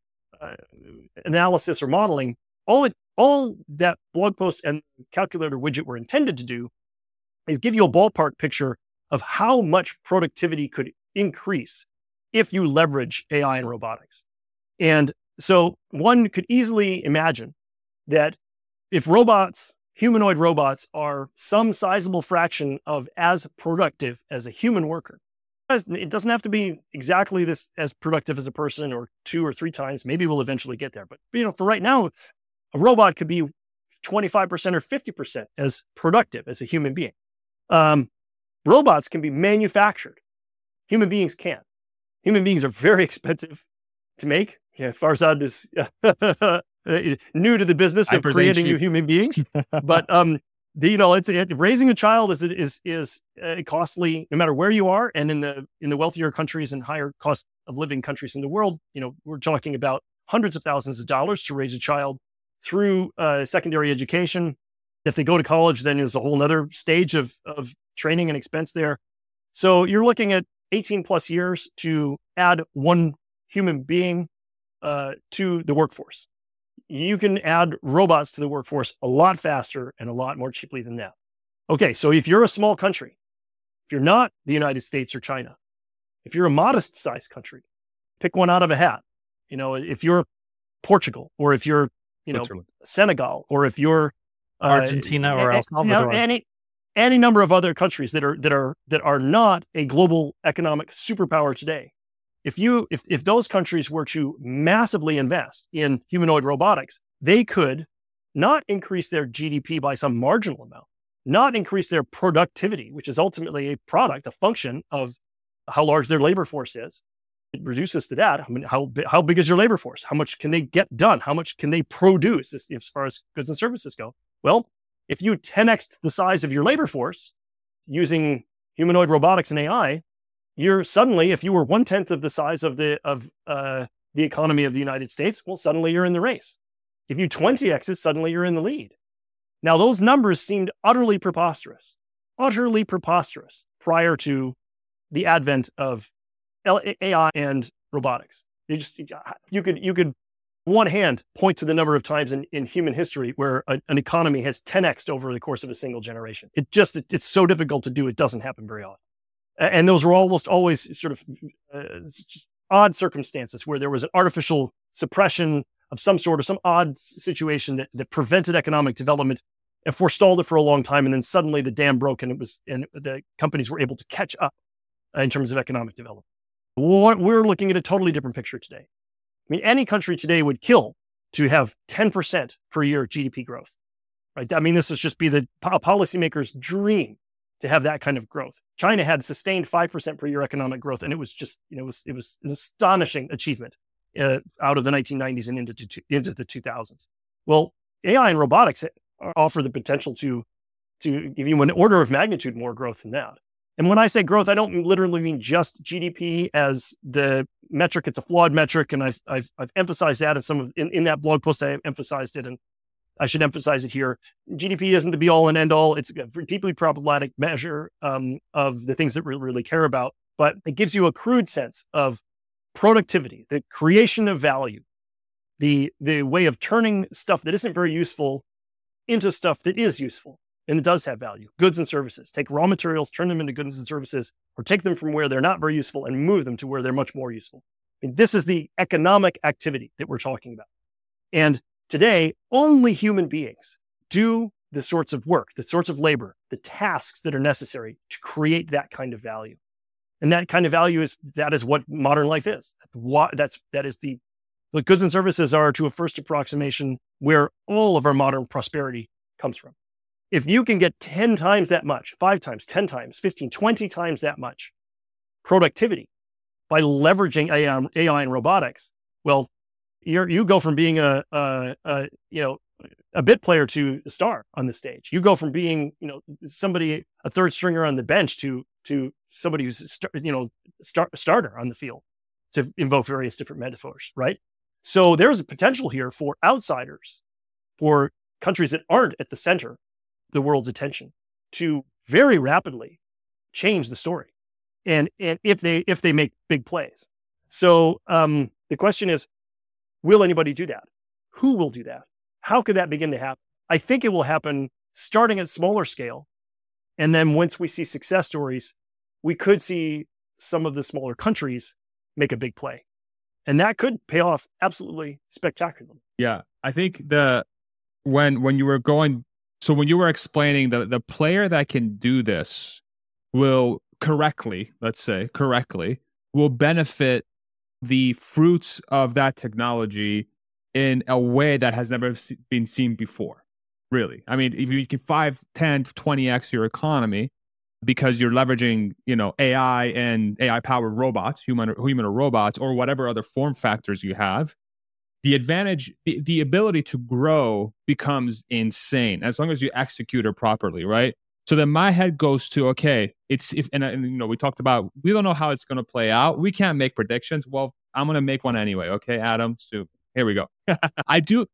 analysis or modeling. All that blog post and calculator widget were intended to do is give you a ballpark picture of how much productivity could increase if you leverage AI and robotics. And so one could easily imagine that if humanoid robots are some sizable fraction of as productive as a human worker, it doesn't have to be exactly this as productive as a person or 2 or 3 times. Maybe we'll eventually get there. But, for right now, a robot could be 25% or 50% as productive as a human being. Robots can be manufactured. Human beings can't. Human beings are very expensive to make. Farzad is new to the business of creating new human beings, but raising a child is costly no matter where you are, and in the wealthier countries and higher cost of living countries in the world, we're talking about hundreds of thousands of dollars to raise a child through secondary education. If they go to college, then there's a whole nother stage of training and expense there. So you're looking at 18 plus years to add one human being to the workforce. You can add robots to the workforce a lot faster and a lot more cheaply than that. Okay, so if you're a small country, if you're not the United States or China, if you're a modest sized country, pick one out of a hat. If you're Portugal, or if you're, Senegal, or if you're Argentina or El Salvador, any number of other countries that are not a global economic superpower today, if those countries were to massively invest in humanoid robotics, they could not increase their GDP by some marginal amount, not increase their productivity, which is ultimately a function of how large their labor force is. It reduces to that. I mean, how big is your labor force? How much can they get done? How much can they produce as far as goods and services go? Well, if you 10x the size of your labor force using humanoid robotics and AI, you're suddenly, if you were 1/10 of the size of the economy of the United States, well, suddenly you're in the race. If you 20x it, suddenly you're in the lead. Now, those numbers seemed utterly preposterous prior to the advent of AI and robotics. You could one hand point to the number of times in human history where an economy has 10x'd over the course of a single generation. It's so difficult to do. It doesn't happen very often. And those were almost always sort of just odd circumstances where there was an artificial suppression of some sort, or some odd situation that prevented economic development and forestalled it for a long time. And then suddenly the dam broke and the companies were able to catch up in terms of economic development. We're looking at a totally different picture today. I mean, any country today would kill to have 10% per year GDP growth, right? I mean, this would just be the policymaker's dream to have that kind of growth. China had sustained 5% per year economic growth, and it was just, it was an astonishing achievement out of the 1990s and into the 2000s. Well, AI and robotics offer the potential to give you an order of magnitude more growth than that. And when I say growth, I don't literally mean just GDP as the metric. It's a flawed metric, and I've emphasized that in that blog post. I emphasized it, and I should emphasize it here. GDP isn't the be all and end all. It's a deeply problematic measure of the things that we really care about, but it gives you a crude sense of productivity, the creation of value, the way of turning stuff that isn't very useful into stuff that is useful and it does have value. Goods and services. Take raw materials, turn them into goods and services, or take them from where they're not very useful and move them to where they're much more useful. I mean, this is the economic activity that we're talking about. And today, only human beings do the sorts of work, the sorts of labor, the tasks that are necessary to create that kind of value. And that kind of value is what modern life is. The goods and services are, to a first approximation, where all of our modern prosperity comes from. If you can get 10 times that much, 5 times, 10 times, 15, 20 times that much productivity by leveraging AI and robotics, well, you go from being a bit player to a star on the stage. You go from being, a third stringer on the bench to somebody who's starter on the field, to invoke various different metaphors, right? So there's a potential here for outsiders, for countries that aren't at the center of the world's attention, to very rapidly change the story, and if they make big plays. So the question is, will anybody do that? Who will do that? How could that begin to happen? I think it will happen starting at smaller scale. And then once we see success stories, we could see some of the smaller countries make a big play. And that could pay off absolutely spectacularly. Yeah. I think when you were explaining the player that can do this will correctly will benefit the fruits of that technology in a way that has never been seen before. Really. I mean, if you can 5, 10, 20x your economy because you're leveraging, AI and AI powered robots, human or robots, or whatever other form factors you have, the advantage, the ability to grow becomes insane as long as you execute it properly, right? So then my head goes to, okay, we talked about, we don't know how it's going to play out. We can't make predictions. Well, I'm going to make one anyway. Okay, Adam. So here we go. I do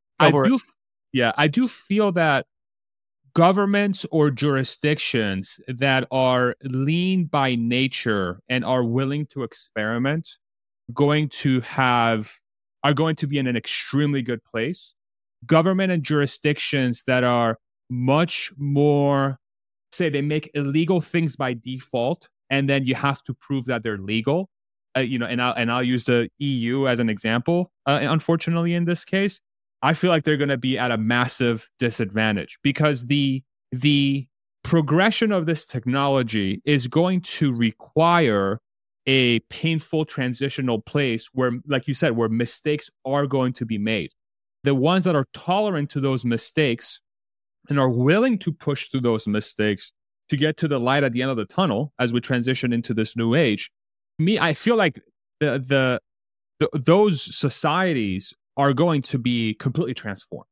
feel that governments or jurisdictions that are lean by nature and are willing to experiment are going to be in an extremely good place. Government and jurisdictions that are much more, say, they make illegal things by default, and then you have to prove that they're legal. And I'll use the EU as an example. Unfortunately, in this case, I feel like they're going to be at a massive disadvantage because the progression of this technology is going to require a painful transitional place where, like you said, where mistakes are going to be made. The ones that are tolerant to those mistakes and are willing to push through those mistakes to get to the light at the end of the tunnel as we transition into this new age. I feel like those societies are going to be completely transformed.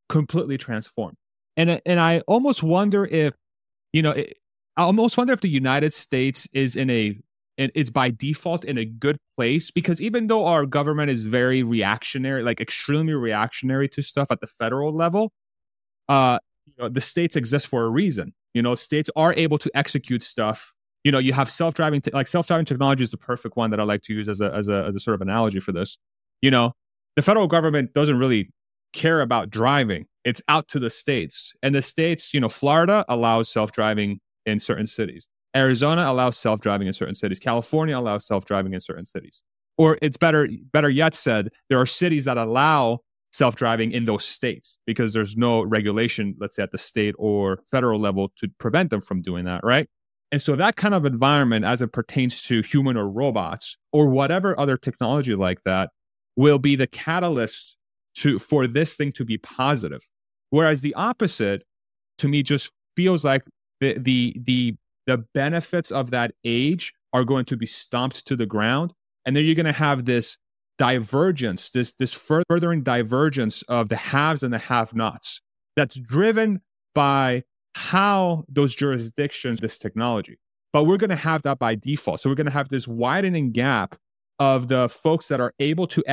And I almost wonder if, I almost wonder if the United States is it's by default in a good place, because even though our government is very reactionary, like extremely reactionary to stuff at the federal level, the states exist for a reason. States are able to execute stuff. You have self-driving technology is the perfect one that I like to use as a sort of analogy for this. The federal government doesn't really care about driving. It's out to the states, and the states, Florida allows self-driving in certain cities. Arizona allows self-driving in certain cities. California allows self-driving in certain cities. Or it's better yet said, there are cities that allow self-driving in those states because there's no regulation, let's say at the state or federal level, to prevent them from doing that, right? And so that kind of environment, as it pertains to human or robots or whatever other technology like that, will be the catalyst for this thing to be positive. Whereas the opposite, to me, just feels like the benefits of that age are going to be stomped to the ground. And then you're going to have this divergence, this furthering divergence of the haves and the have-nots that's driven by how those jurisdictions, this technology. But we're going to have that by default. So we're going to have this widening gap of the folks that are able to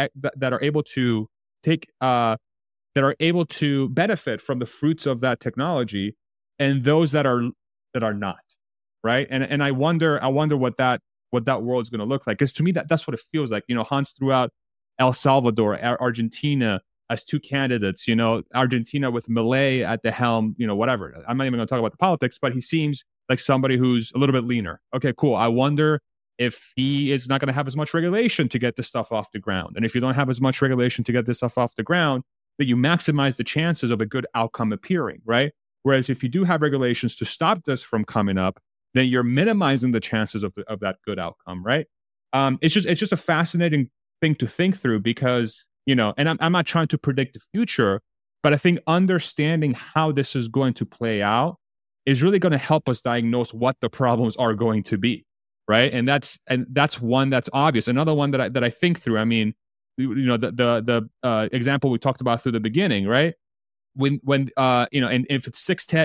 benefit from the fruits of that technology, and those that are not, right? And I wonder what that world is going to look like. Because to me, that's what it feels like. Hans threw out El Salvador, Argentina as two candidates. Argentina with Milei at the helm. Whatever. I'm not even going to talk about the politics, but he seems like somebody who's a little bit leaner. Okay, cool. I wonder if he is not going to have as much regulation to get this stuff off the ground. And if you don't have as much regulation to get this stuff off the ground, that you maximize the chances of a good outcome appearing, right? Whereas if you do have regulations to stop this from coming up, then you're minimizing the chances of that good outcome, right? It's just a fascinating thing to think through because, and I'm not trying to predict the future, but I think understanding how this is going to play out is really going to help us diagnose what the problems are going to be, right? And that's one that's obvious. Another one that I think through. I mean, the example we talked about through the beginning, right? When and if it's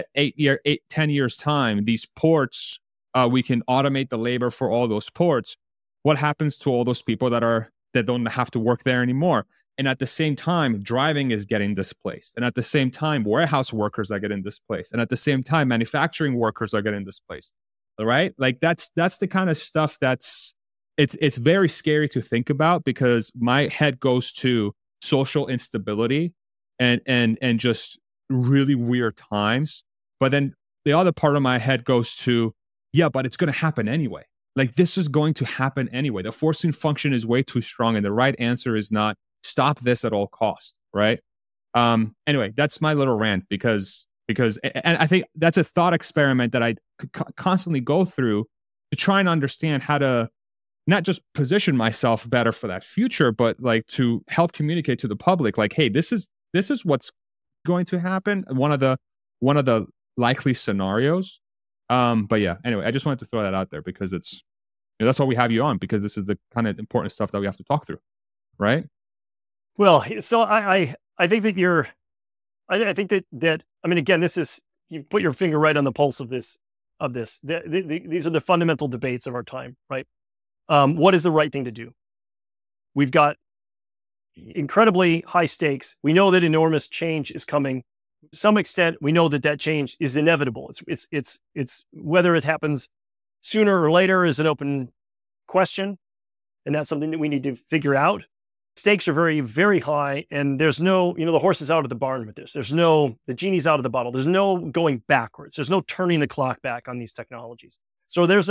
10 years time, these ports, we can automate the labor for all those ports. What happens to all those people that don't have to work there anymore? And at the same time, driving is getting displaced. And at the same time, warehouse workers are getting displaced. And at the same time, manufacturing workers are getting displaced. All right? Like that's the kind of stuff it's very scary to think about, because my head goes to social instability and just really weird times. But then the other part of my head goes to, yeah, but it's going to happen anyway. Like this is going to happen anyway. The forcing function is way too strong, and the right answer is not stop this at all costs, right? Anyway, that's my little rant because and I think that's a thought experiment that I constantly go through to try and understand how to not just position myself better for that future, but like to help communicate to the public, like, hey, this is what's going to happen. One of the likely scenarios. But yeah, anyway, I just wanted to throw that out there because it's, that's why we have you on, because this is the kind of important stuff that we have to talk through. Right. Well, so I think that I think that, I mean, again, you put your finger right on the pulse of this. These are the fundamental debates of our time, right? What is the right thing to do? We've got incredibly high stakes. We know that enormous change is coming. To some extent, we know that change is inevitable. It's whether it happens sooner or later is an open question, and that's something that we need to figure out. Stakes are very, very high, and there's no, the horse is out of the barn with this. The genie's out of the bottle. There's no going backwards. There's no turning the clock back on these technologies. So there's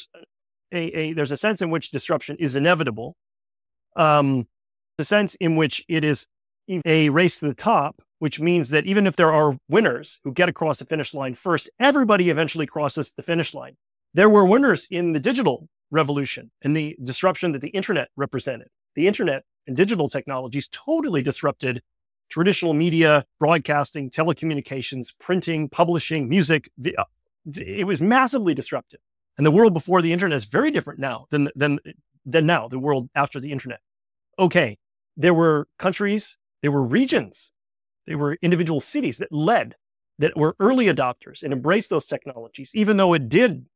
a sense in which disruption is inevitable. The sense in which it is a race to the top, which means that even if there are winners who get across the finish line first, everybody eventually crosses the finish line. There were winners in the digital revolution and the disruption that the internet represented. The internet and digital technologies totally disrupted traditional media, broadcasting, telecommunications, printing, publishing, music. It was massively disruptive. And the world before the internet is very different now than now, the world after the internet. Okay, there were countries, there were regions, there were individual cities that were early adopters and embraced those technologies, even though it did,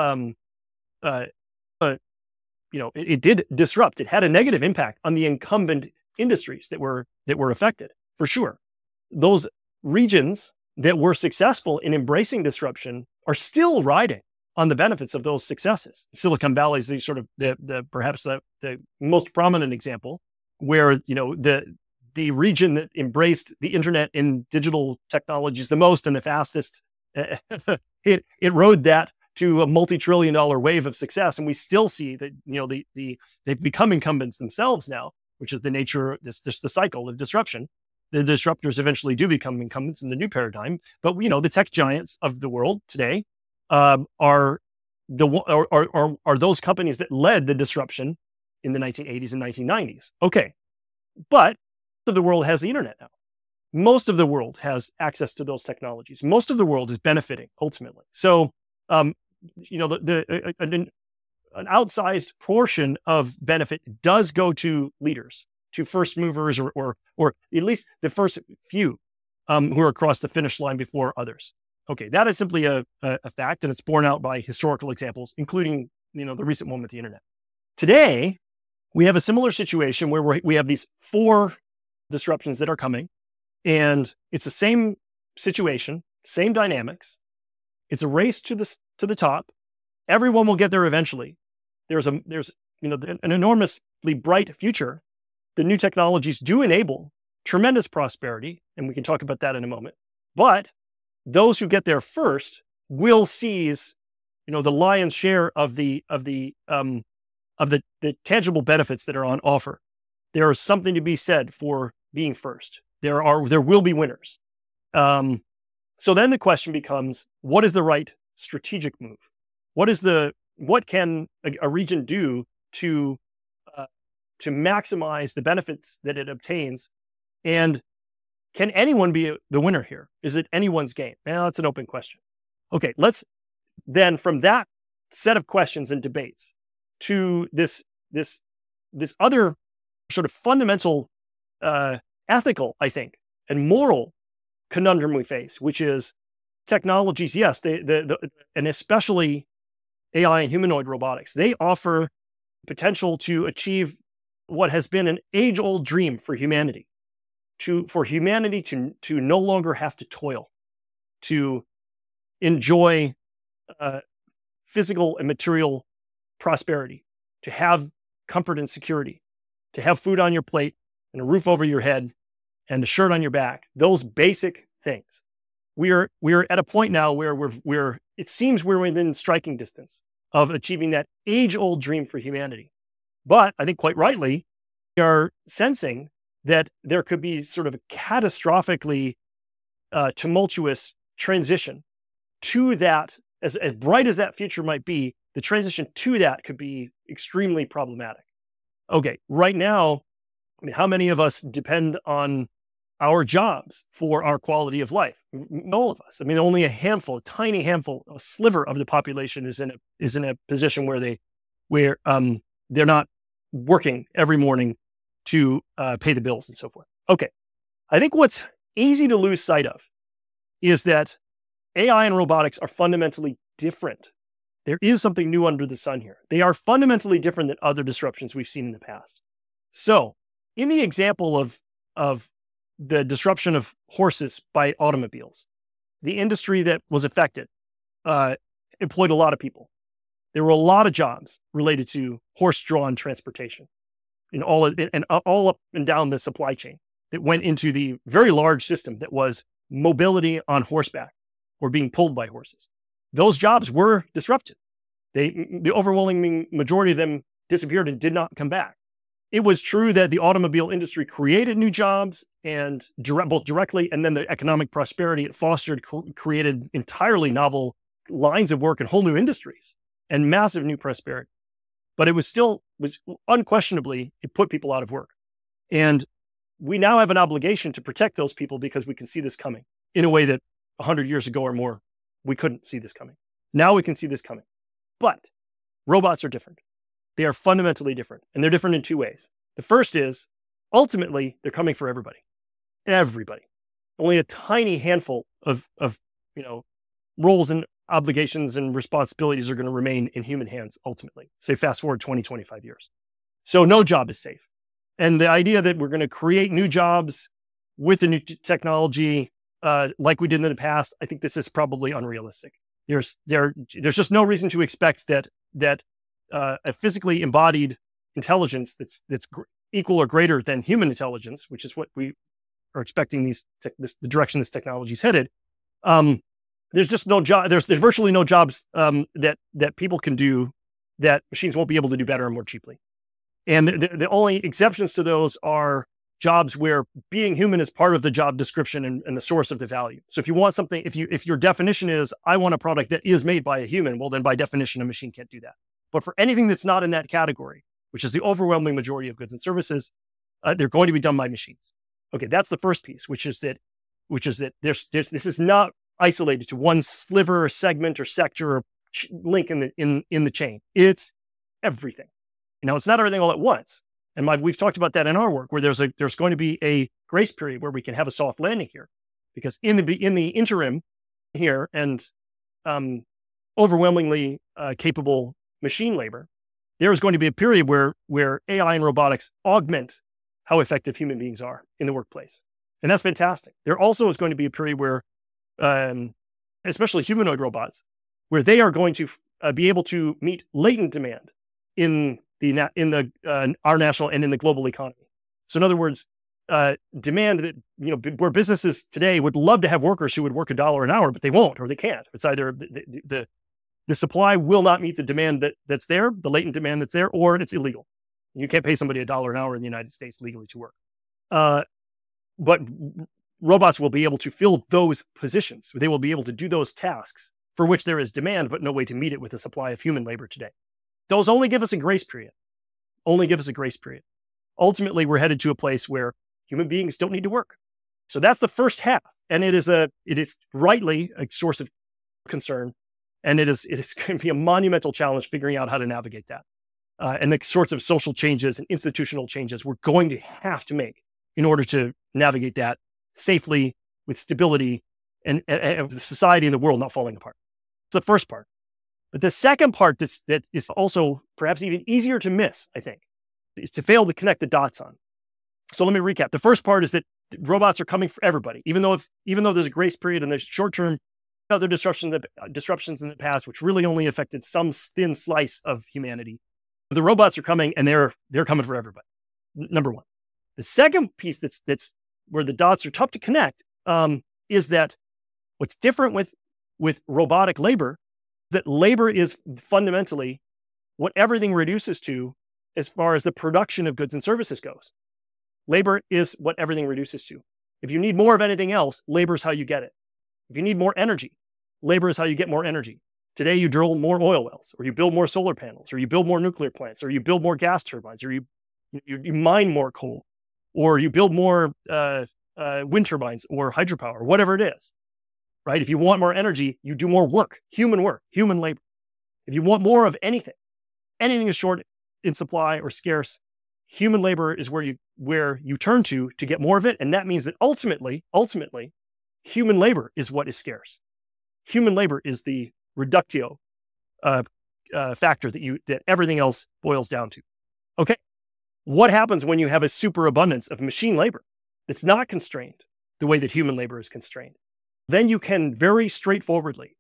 it did disrupt. It had a negative impact on the incumbent industries that were affected, for sure. Those regions that were successful in embracing disruption are still riding on the benefits of those successes. Silicon Valley is perhaps the most prominent example, where the region that embraced the internet and digital technologies the most and the fastest, it rode that to a multi-trillion-dollar wave of success, and we still see that they've become incumbents themselves now, which is the nature. This the cycle of disruption. The disruptors eventually do become incumbents in the new paradigm, but the tech giants of the world today are those companies that led the disruption in the 1980s and 1990s. Okay, but most of the world has the internet now. Most of the world has access to those technologies. Most of the world is benefiting ultimately. So, an outsized portion of benefit does go to leaders, to first movers, or at least the first few who are across the finish line before others. Okay, that is simply a fact, and it's borne out by historical examples, including the recent one with the internet. Today, we have a similar situation where we have these 4 disruptions that are coming, and it's the same situation, same dynamics. It's a race to the top. Everyone will get there eventually. There's an enormously bright future. The new technologies do enable tremendous prosperity, and we can talk about that in a moment. But those who get there first will seize, the lion's share of the tangible benefits that are on offer. There is something to be said for being first. There will be winners. So then the question becomes, what is the right strategic move? What can a region do to maximize the benefits that it obtains? And can anyone be the winner here? Is it anyone's game? Well, that's an open question. Okay, let's then, from that set of questions and debates to this other sort of fundamental ethical, I think, and moral conundrum we face, which is technologies. Yes, and especially AI and humanoid robotics, they offer potential to achieve what has been an age-old dream for humanity, for humanity to no longer have to toil, to enjoy physical and material prosperity, to have comfort and security, to have food on your plate and a roof over your head and a shirt on your back. Those basic things. We're at a point now where it seems we're within striking distance of achieving that age-old dream for humanity. But I think quite rightly, we are sensing that there could be sort of a catastrophically tumultuous transition to that. As bright as that future might be, the transition to that could be extremely problematic. Okay, right now, how many of us depend on our jobs for our quality of life? All of us. Only a tiny handful, a sliver of the population is in a position where they're not working every morning to pay the bills and so forth. Okay, I think what's easy to lose sight of is that AI and robotics are fundamentally different. There is something new under the sun here. They are fundamentally different than other disruptions we've seen in the past. So, in the example of the disruption of horses by automobiles, the industry that was affected employed a lot of people. There were a lot of jobs related to horse-drawn transportation, all up and down the supply chain that went into the very large system that was mobility on horseback or being pulled by horses. Those jobs were disrupted. The overwhelming majority of them disappeared and did not come back. It was true that the automobile industry created new jobs and both directly, and then the economic prosperity it fostered created entirely novel lines of work and whole new industries and massive new prosperity. but it was unquestionably, it put people out of work. And we now have an obligation to protect those people because we can see this coming in a way that 100 years ago or more, we couldn't see this coming. Now we can see this coming. But robots are different. They are fundamentally different, and they're different in two ways. The first is, ultimately, they're coming for everybody. Everybody. Only a tiny handful of roles and obligations and responsibilities are going to remain in human hands ultimately. Say fast forward 20, 25 years. So no job is safe. And the idea that we're going to create new jobs with the new technology, like we did in the past, I think this is probably unrealistic. There's just no reason to expect that a physically embodied intelligence that's equal or greater than human intelligence, which is what we are expecting the direction this technology is headed. There's just no job. There's virtually no jobs that people can do that machines won't be able to do better and more cheaply. And the only exceptions to those are jobs where being human is part of the job description and the source of the value. So if you want something, if your definition is, I want a product that is made by a human, well, then by definition, a machine can't do that. But for anything that's not in that category, which is the overwhelming majority of goods and services, they're going to be done by machines. Okay, that's the first piece, which is that this is not isolated to one sliver or segment or sector or link in the chain. It's everything. It's not everything all at once. And we've talked about that in our work, where there's going to be a grace period where we can have a soft landing here, because in the interim here and overwhelmingly capable machine labor, there is going to be a period where AI and robotics augment how effective human beings are in the workplace, and that's fantastic. There also is going to be a period where, especially humanoid robots, where they are going to be able to meet latent demand in our national and in the global economy. So in other words, demand that, where businesses today would love to have workers who would work $1 an hour, but they won't, or they can't. It's either the supply will not meet the demand that's there, the latent demand that's there, or it's illegal. You can't pay somebody $1 an hour in the United States legally to work. But robots will be able to fill those positions. They will be able to do those tasks for which there is demand, but no way to meet it with the supply of human labor today. Those only give us a grace period. Ultimately, we're headed to a place where human beings don't need to work. So that's the first half. And it is rightly a source of concern. And it is going to be a monumental challenge figuring out how to navigate that. And the sorts of social changes and institutional changes we're going to have to make in order to navigate that safely with stability and the society and the world not falling apart. It's the first part. But the second part that is also perhaps even easier to miss, I think, is to fail to connect the dots on. So let me recap. The first part is that robots are coming for everybody, even though there's a grace period and there's short-term other disruptions in the past, which really only affected some thin slice of humanity. The robots are coming, and they're coming for everybody. Number one. The second piece that's where the dots are tough to connect is that what's different with robotic labor, that labor is fundamentally what everything reduces to as far as the production of goods and services goes. Labor is what everything reduces to. If you need more of anything else, labor is how you get it. If you need more energy, labor is how you get more energy. Today, you drill more oil wells, or you build more solar panels, or you build more nuclear plants, or you build more gas turbines, or you mine more coal, or you build more wind turbines or hydropower, whatever it is. Right? If you want more energy, you do more work, human labor. If you want more of anything is short in supply or scarce, human labor is where you turn to get more of it. And that means that ultimately, human labor is what is scarce. Human labor is the reductio factor that everything else boils down to. Okay. What happens when you have a superabundance of machine labor that's not constrained the way that human labor is constrained? Then you can very straightforwardly,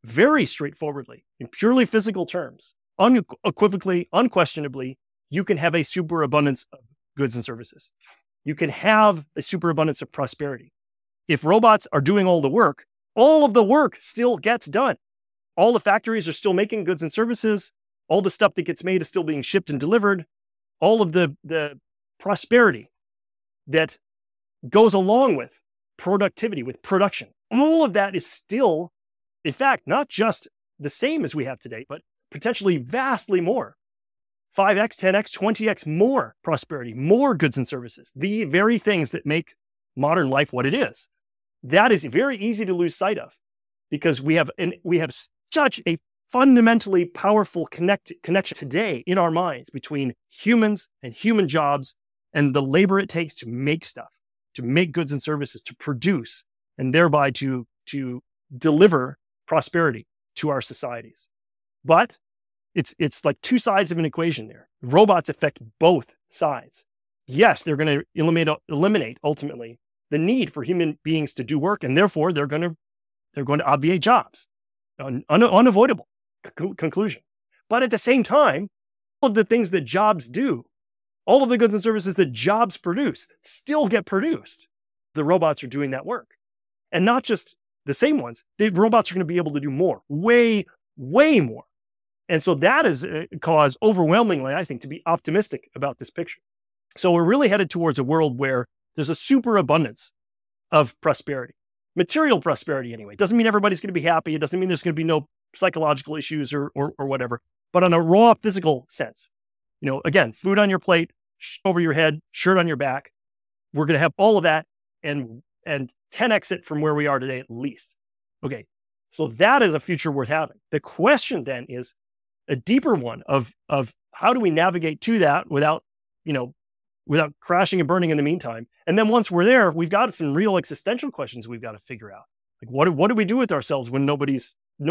in purely physical terms, unequivocally, unquestionably, you can have a superabundance of goods and services. You can have a superabundance of prosperity. If robots are doing all the work still gets done. All the factories are still making goods and services. All the stuff that gets made is still being shipped and delivered. All of the prosperity that goes along with productivity, with production, all of that is still, in fact, not just the same as we have today, but potentially vastly more 5x, 10x, 20x more prosperity, more goods and services, the very things that make modern life what it is. That is very easy to lose sight of because we have such a fundamentally powerful connection today in our minds between humans and human jobs and the labor it takes to make stuff, to make goods and services, to produce, and thereby to deliver prosperity to our societies. But it's like two sides of an equation there. Robots affect both sides. Yes, they're going to eliminate ultimately the need for human beings to do work, and therefore they're going to obviate jobs. Unavoidable conclusion. But at the same time, all of the things that jobs do, all of the goods and services that jobs produce still get produced. The robots are doing that work. And not just the same ones. The robots are going to be able to do more, way, way more. And so that is a cause overwhelmingly, I think, to be optimistic about this picture. So we're really headed towards a world where there's a superabundance of prosperity. Material prosperity, anyway. It doesn't mean everybody's going to be happy. It doesn't mean there's going to be no psychological issues or whatever. But on a raw physical sense, again, food on your plate, over your head, shirt on your back. We're going to have all of that and 10x it from where we are today at least. Okay, so that is a future worth having. The question then is a deeper one of how do we navigate to that without crashing and burning in the meantime. And then once we're there, we've got some real existential questions we've got to figure out. Like what do we do with ourselves when nobody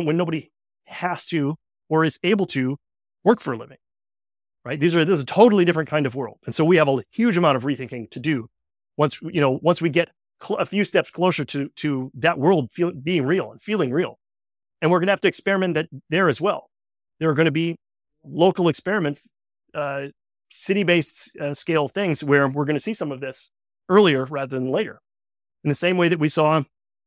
has to or is able to work for a living? Right? This is a totally different kind of world. And so we have a huge amount of rethinking to do once we get a few steps closer to that world being real and feeling real. And we're going to have to experiment there as well. There are going to be local experiments, city-based scale things where we're going to see some of this earlier rather than later. In the same way that we saw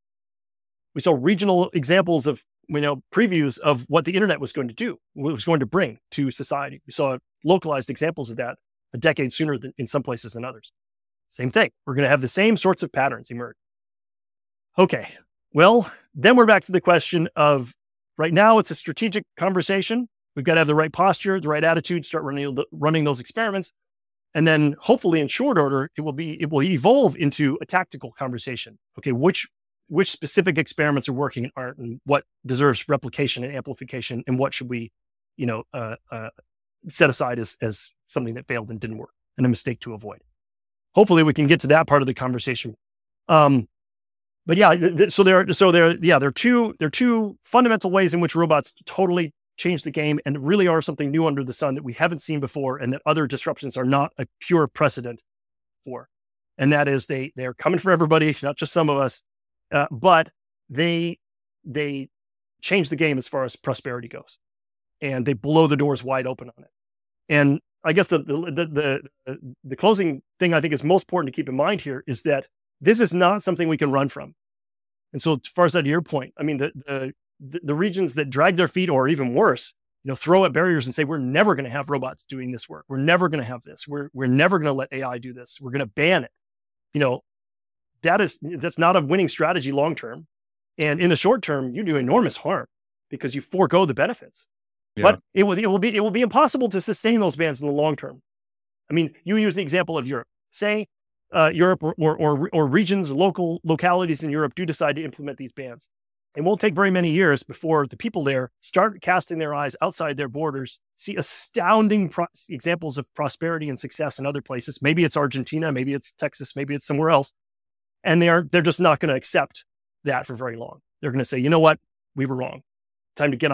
regional examples of previews of what the internet was going to do, what it was going to bring to society. We saw localized examples of that a decade sooner than in some places than others. Same thing. We're going to have the same sorts of patterns emerge. Okay. Well, then we're back to the question of right now it's a strategic conversation. We've got to have the right posture, the right attitude, start running those experiments. And then hopefully in short order, it will evolve into a tactical conversation. Okay. Which specific experiments are working and aren't, and what deserves replication and amplification, and what should we, set aside as something that failed and didn't work and a mistake to avoid. Hopefully we can get to that part of the conversation. But yeah, there are two fundamental ways in which robots totally change the game and really are something new under the sun that we haven't seen before, and that other disruptions are not a pure precedent for. And that is they're coming for everybody, not just some of us, but they change the game as far as prosperity goes, and they blow the doors wide open on it. And I guess the closing thing I think is most important to keep in mind here is that this is not something we can run from. And so, as far as that to your point, I mean, the regions that drag their feet, or even worse, throw up barriers and say, we're never going to have robots doing this work. We're never going to have this. We're never going to let AI do this. We're going to ban it. That's not a winning strategy long term. And in the short term, you do enormous harm because you forego the benefits. Yeah. But it will be impossible to sustain those bans in the long term. I mean, you use the example of Europe. Say Europe or regions, localities in Europe do decide to implement these bans. It won't take very many years before the people there start casting their eyes outside their borders, see astounding examples of prosperity and success in other places. Maybe it's Argentina, maybe it's Texas, maybe it's somewhere else. And they're just not going to accept that for very long. They're going to say, you know what, we were wrong. Time to get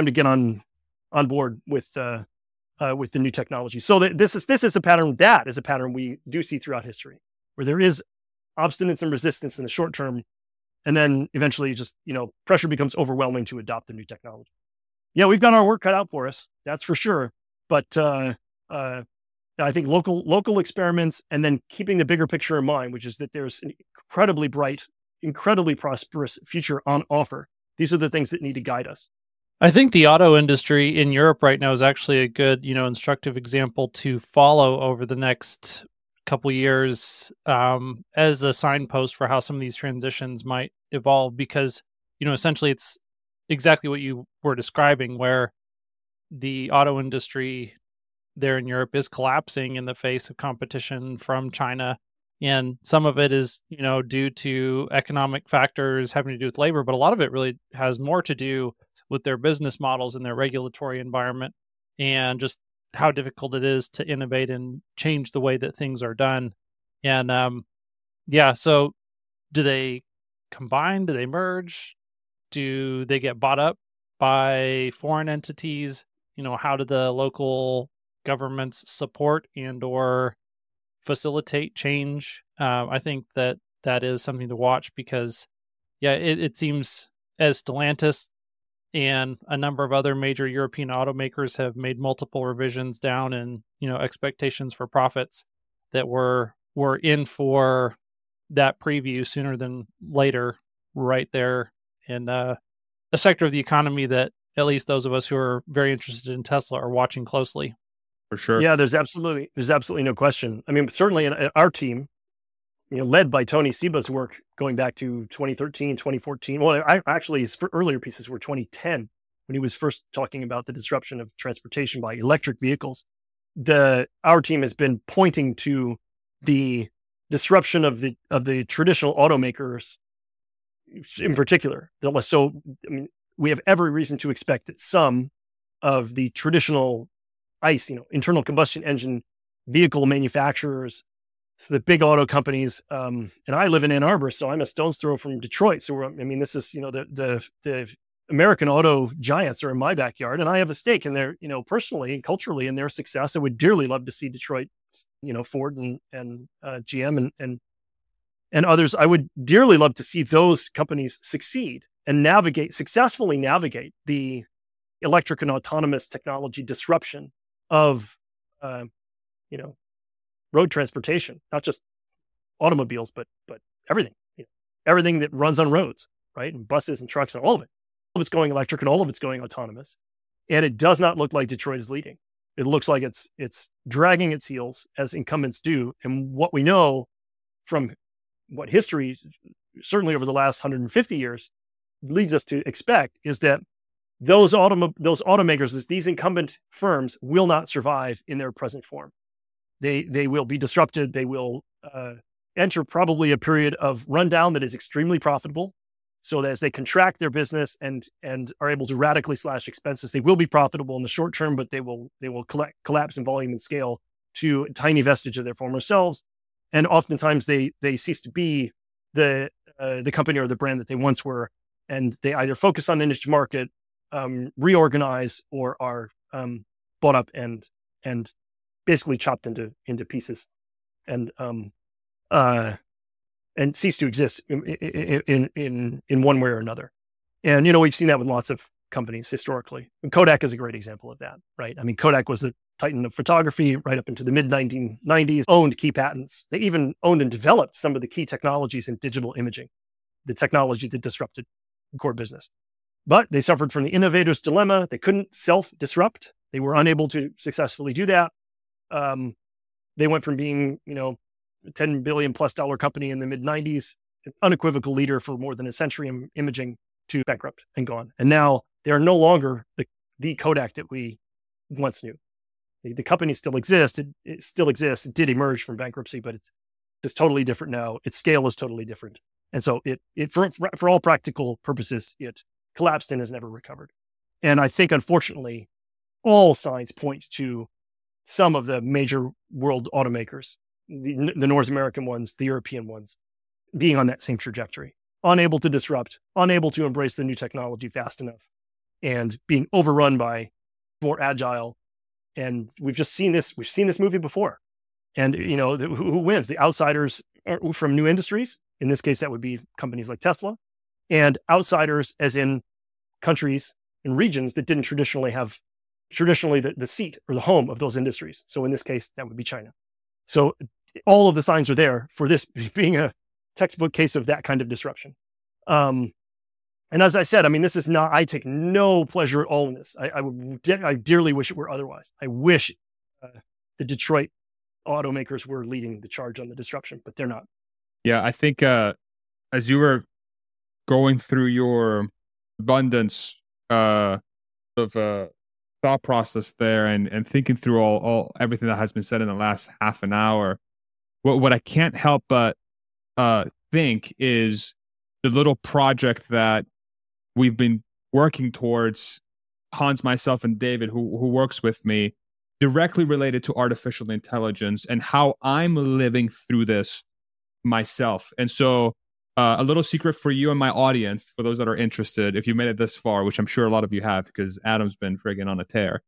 on board with the new technology. So this is a pattern. That is a pattern we do see throughout history, where there is obstinance and resistance in the short term, and then eventually just pressure becomes overwhelming to adopt the new technology. Yeah, we've got our work cut out for us, that's for sure. But I think local experiments, and then keeping the bigger picture in mind, which is that there's an incredibly bright, incredibly prosperous future on offer. These are the things that need to guide us. I think the auto industry in Europe right now is actually a good, instructive example to follow over the next couple years as a signpost for how some of these transitions might evolve, because, essentially it's exactly what you were describing, where the auto industry there in Europe is collapsing in the face of competition from China. And some of it is, due to economic factors having to do with labor, but a lot of it really has more to do with their business models and their regulatory environment and just how difficult it is to innovate and change the way that things are done. And so do they combine? Do they merge? Do they get bought up by foreign entities? How do the local governments support and or facilitate change? I think that is something to watch because, it seems as Stellantis and a number of other major European automakers have made multiple revisions down in, expectations for profits, that we're in for that preview sooner than later, right there in a sector of the economy that at least those of us who are very interested in Tesla are watching closely. For sure. Yeah, there's absolutely no question. I mean, certainly in our team, led by Tony Seba's work going back to 2013, 2014. Well, his earlier pieces were 2010 when he was first talking about the disruption of transportation by electric vehicles. Our team has been pointing to the disruption of the traditional automakers in particular. So, I mean, we have every reason to expect that some of the traditional ICE, internal combustion engine vehicle manufacturers, so the big auto companies, and I live in Ann Arbor, so I'm a stone's throw from Detroit. So this is, the American auto giants are in my backyard, and I have a stake in their, personally and culturally in their success. I would dearly love to see Detroit, Ford and GM and others. I would dearly love to see those companies succeed and successfully navigate the electric and autonomous technology disruption of, road transportation, not just automobiles, but everything, everything that runs on roads, right? And buses and trucks and all of it. All of it's going electric and all of it's going autonomous. And it does not look like Detroit is leading. It looks like it's dragging its heels as incumbents do. And what we know from what history, certainly over the last 150 years, leads us to expect is that those automakers, these incumbent firms, will not survive in their present form. They will be disrupted. They will enter probably a period of rundown that is extremely profitable. So that as they contract their business and are able to radically slash expenses, they will be profitable in the short term, but they will collapse in volume and scale to a tiny vestige of their former selves. And oftentimes they cease to be the company or the brand that they once were, and they either focus on the niche market, reorganize, or are bought up and basically chopped into pieces, and cease to exist in one way or another. And we've seen that with lots of companies historically. And Kodak is a great example of that, right? I mean, Kodak was the titan of photography right up into the mid 1990s. Owned key patents. They even owned and developed some of the key technologies in digital imaging, the technology that disrupted core business. But they suffered from the innovator's dilemma. They couldn't self-disrupt. They were unable to successfully do that. They went from being, a $10 billion plus company in the mid 90s, an unequivocal leader for more than a century in imaging, to bankrupt and gone. And now they are no longer the Kodak that we once knew. The company still exists. It still exists. It did emerge from bankruptcy, but it's totally different now. Its scale is totally different. And so it for all practical purposes, it collapsed and has never recovered. And I think, unfortunately, all signs point to some of the major world automakers, the North American ones, the European ones, being on that same trajectory, unable to disrupt, unable to embrace the new technology fast enough, and being overrun by more agile. And we've seen this movie before. And, who wins? The outsiders from new industries. In this case, that would be companies like Tesla, and outsiders as in countries and regions that didn't traditionally have the seat or the home of those industries. So in this case, that would be China. So all of the signs are there for this being a textbook case of that kind of disruption. And as I said, I mean, this is not, I take no pleasure at all in this. I dearly wish it were otherwise. I wish the Detroit automakers were leading the charge on the disruption, but they're not. Yeah, I think as you were going through your abundance of thought process there and thinking through all everything that has been said in the last half an hour, what I can't help but think is the little project that we've been working towards, Hans, myself, and David, who works with me, directly related to artificial intelligence and how I'm living through this myself. And so a little secret for you and my audience, for those that are interested, if you made it this far, which I'm sure a lot of you have because Adam's been friggin' on a tear.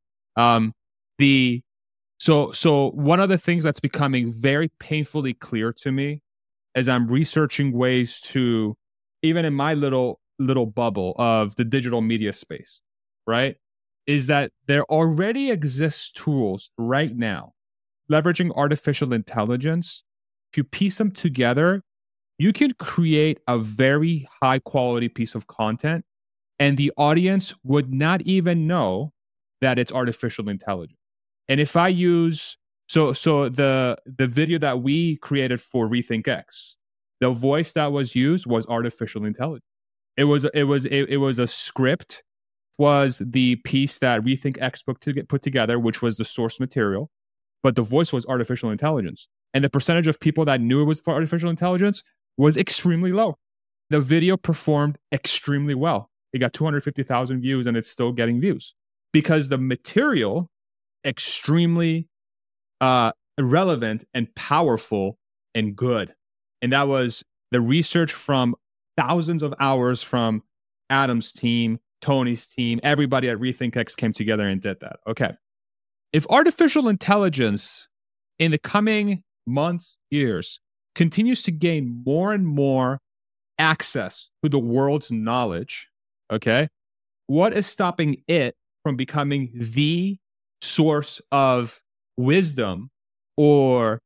So one of the things that's becoming very painfully clear to me as I'm researching ways to, even in my little bubble of the digital media space, right, is that there already exists tools right now leveraging artificial intelligence. If you piece them together, you can create a very high quality piece of content and the audience would not even know that it's artificial intelligence. And if I use, so the video that we created for Rethink X, the voice that was used was artificial intelligence. It was a script, was the piece that Rethink X put together, which was the source material, but the voice was artificial intelligence. And the percentage of people that knew it was for artificial intelligence was extremely low. The video performed extremely well. It got 250,000 views and it's still getting views because the material extremely relevant and powerful and good. And that was the research from thousands of hours from Adam's team, Tony's team, everybody at Rethink X came together and did that. Okay. If artificial intelligence in the coming months, years, continues to gain more and more access to the world's knowledge, okay, what is stopping it from becoming the source of wisdom or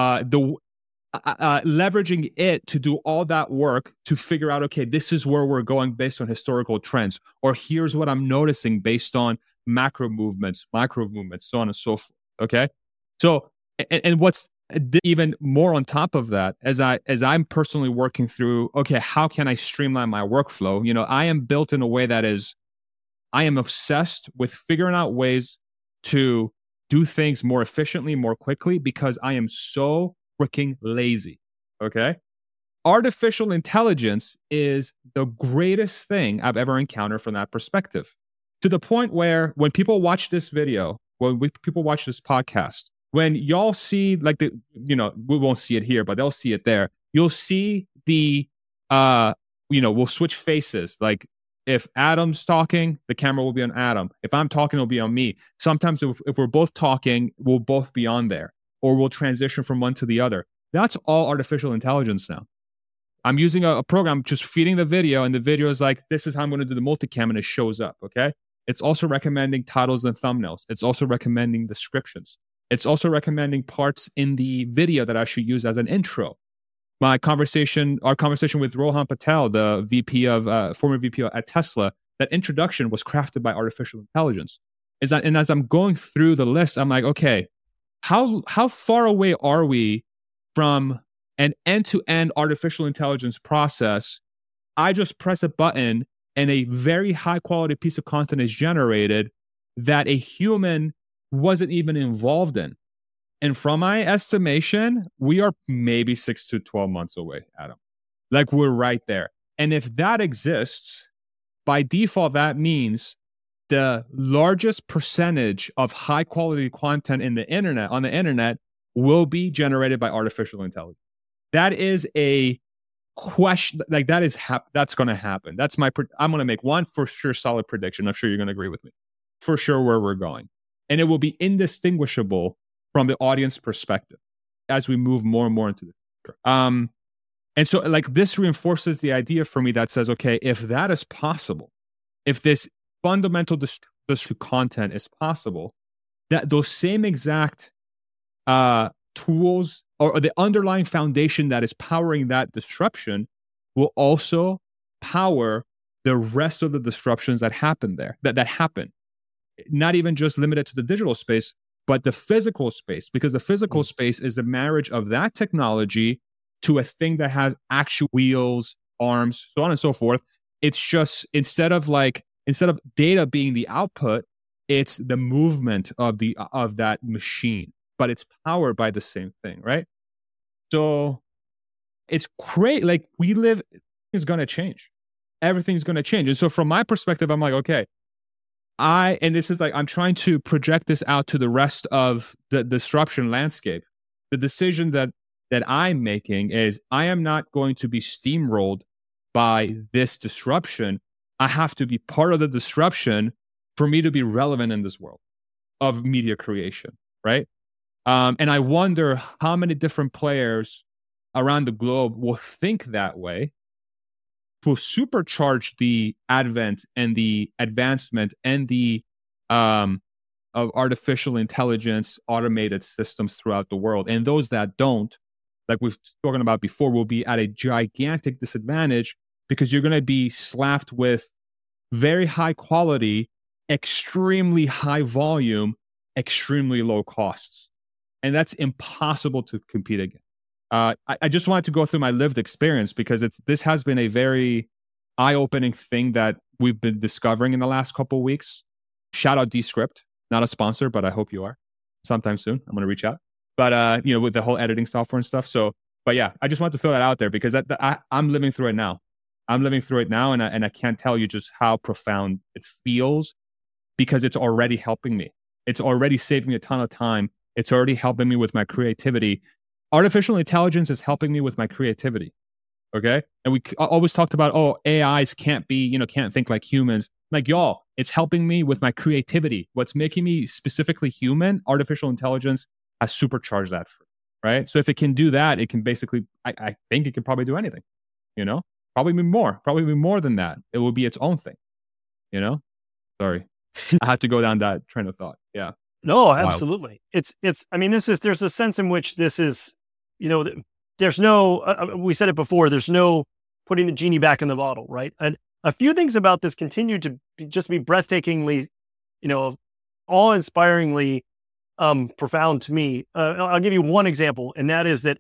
leveraging it to do all that work to figure out, okay, this is where we're going based on historical trends, or here's what I'm noticing based on macro movements, micro movements, so on and so forth. Okay. So, and what's even more on top of that, as I'm personally working through, okay, how can I streamline my workflow? You know, I am built in a way that is, I am obsessed with figuring out ways to do things more efficiently, more quickly, because I am so freaking lazy. Okay. Artificial intelligence is the greatest thing I've ever encountered from that perspective, to the point where when people watch this video, people watch this podcast, when y'all see, like, the, you know, we won't see it here, but they'll see it there. You'll see the, we'll switch faces. Like, if Adam's talking, the camera will be on Adam. If I'm talking, it'll be on me. Sometimes if we're both talking, we'll both be on there, or we'll transition from one to the other. That's all artificial intelligence now. I'm using a program, just feeding the video, and the video is like, this is how I'm going to do the multicam, and it shows up, okay? It's also recommending titles and thumbnails. It's also recommending descriptions. It's also recommending parts in the video that I should use as an intro. Our conversation with Rohan Patel, the former VP at Tesla, that introduction was crafted by artificial intelligence. And as I'm going through the list, I'm like, okay, how far away are we from an end-to-end artificial intelligence process? I just press a button and a very high-quality piece of content is generated that a human wasn't even involved in. And from my estimation, we are maybe 6 to 12 months away, Adam. Like, we're right there. And if that exists, by default, that means the largest percentage of high quality content on the internet will be generated by artificial intelligence. That is a question, like, that's going to happen. I'm going to make one for sure solid prediction. I'm sure you're going to agree with me. For sure where we're going. And it will be indistinguishable from the audience perspective as we move more and more into the future. And so, like, this reinforces the idea for me that says, okay, if that is possible, if this fundamental to content is possible, that those same exact tools or the underlying foundation that is powering that disruption will also power the rest of the disruptions that happen there, that happen. Not even just limited to the digital space, but the physical space, because the physical space is the marriage of that technology to a thing that has actual wheels, arms, so on and so forth. It's just, instead of data being the output, It's the movement of that machine, but it's powered by the same thing, right? So it's great. Like we live is going to change. Everything's going to change. And so from my perspective, I'm like, okay, and this is like, I'm trying to project this out to the rest of the disruption landscape. The decision that I'm making is I am not going to be steamrolled by this disruption. I have to be part of the disruption for me to be relevant in this world of media creation, right? And I wonder how many different players around the globe will think that way to supercharge the advent and the advancement and the of artificial intelligence automated systems throughout the world. And those that don't, like we've spoken about before, will be at a gigantic disadvantage because you're going to be slapped with very high quality, extremely high volume, extremely low costs. And that's impossible to compete against. I just wanted to go through my lived experience because this has been a very eye-opening thing that we've been discovering in the last couple of weeks. Shout out Descript, not a sponsor, but I hope you are sometime soon. I'm going to reach out. But with the whole editing software and stuff. So, but yeah, I just wanted to throw that out there because I'm living through it now. I'm living through it now, and I can't tell you just how profound it feels because it's already helping me. It's already saving me a ton of time. It's already helping me with my creativity. Artificial intelligence is helping me with my creativity. Okay. And we always talked about, AIs can't think like humans. Like, y'all, it's helping me with my creativity. What's making me specifically human, artificial intelligence has supercharged that. Right. So if it can do that, it can basically, I think it can probably do anything, probably be more than that. It will be its own thing, Sorry. I had to go down that train of thought. Yeah. No, absolutely. Wild. There's a sense in which this is, there's no, we said it before, there's no putting the genie back in the bottle, right? And a few things about this continue to just be breathtakingly, awe-inspiringly profound to me. I'll give you one example, and that is that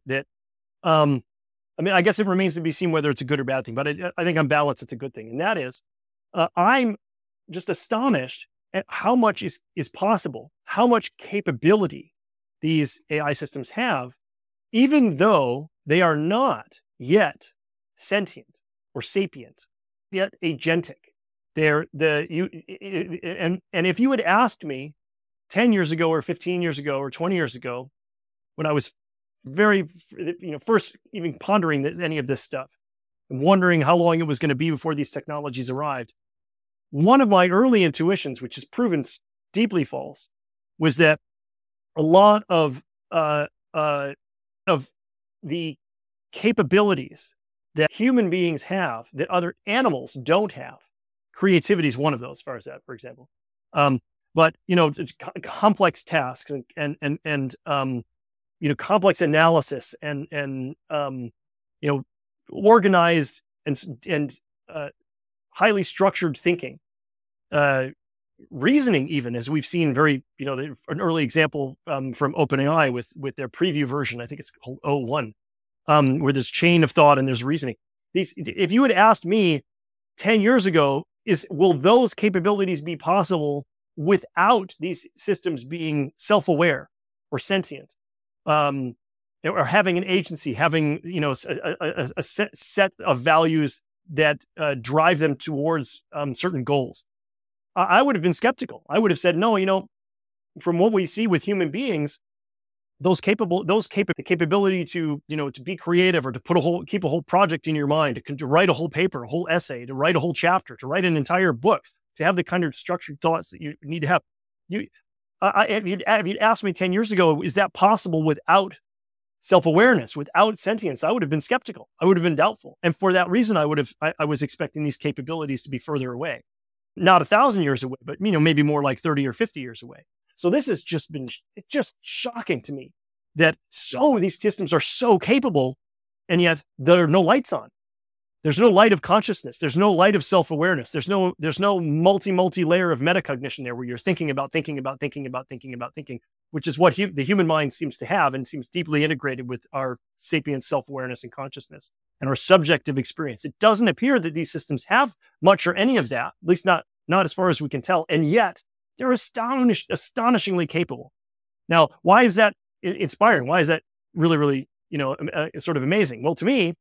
I guess it remains to be seen whether it's a good or bad thing, but I think on balance, it's a good thing. And that is, I'm just astonished at how much is possible, how much capability these AI systems have, even though they are not yet sentient or sapient, yet agentic. And if you had asked me 10 years ago or 15 years ago or 20 years ago, when I was very, first even pondering any of this stuff and wondering how long it was going to be before these technologies arrived, one of my early intuitions, which has proven deeply false, was that a lot of the capabilities that human beings have that other animals don't have, creativity is one of those, as far as that, for example. But complex tasks and complex analysis and organized and highly structured thinking, reasoning, even, as we've seen an early example from OpenAI with their preview version. I think it's called O1, where there's chain of thought and there's reasoning. If you had asked me 10 years ago, will those capabilities be possible without these systems being self-aware or sentient, or having an agency, having a set of values that drive them towards certain goals, I would have been skeptical. I would have said, no, from what we see with human beings, the capability to be creative or to keep a whole project in your mind, to write a whole paper, a whole essay, to write a whole chapter, to write an entire book, to have the kind of structured thoughts that you need to have. If you'd asked me 10 years ago, is that possible without self-awareness, without sentience, I would have been skeptical. I would have been doubtful. And for that reason, I was expecting these capabilities to be further away. Not 1,000 years away, but maybe more like 30 or 50 years away. So this has just been shocking to me that these systems are so capable, and yet there are no lights on. There's no light of consciousness. There's no light of self-awareness. There's no multi layer of metacognition there where you're thinking, which is what the human mind seems to have and seems deeply integrated with our sapient self-awareness and consciousness and our subjective experience. It doesn't appear that these systems have much or any of that, at least not as far as we can tell. And yet They're astonishingly capable. Now, why is that inspiring? Why is that really, really, sort of amazing? Well, to me,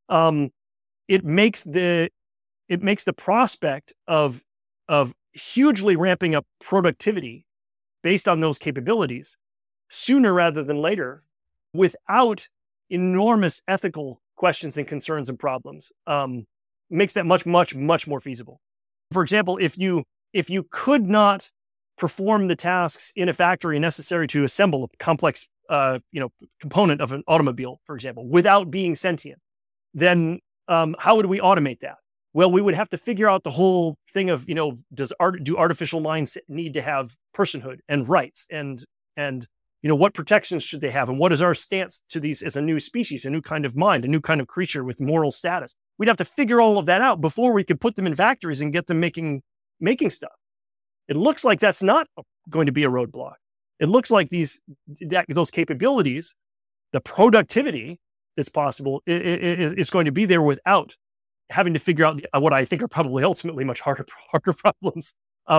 it makes the prospect of hugely ramping up productivity based on those capabilities sooner rather than later, without enormous ethical questions and concerns and problems, makes that much, much, much more feasible. For example, if you could not perform the tasks in a factory necessary to assemble a complex, component of an automobile, for example, without being sentient, then how would we automate that? Well, we would have to figure out the whole thing of, do artificial minds need to have personhood and rights, and what protections should they have, and what is our stance to these as a new species, a new kind of mind, a new kind of creature with moral status? We'd have to figure all of that out before we could put them in factories and get them making stuff. It looks like that's not going to be a roadblock. It looks like those capabilities, the productivity that's possible, is going to be there without having to figure out what I think are probably ultimately much harder problems.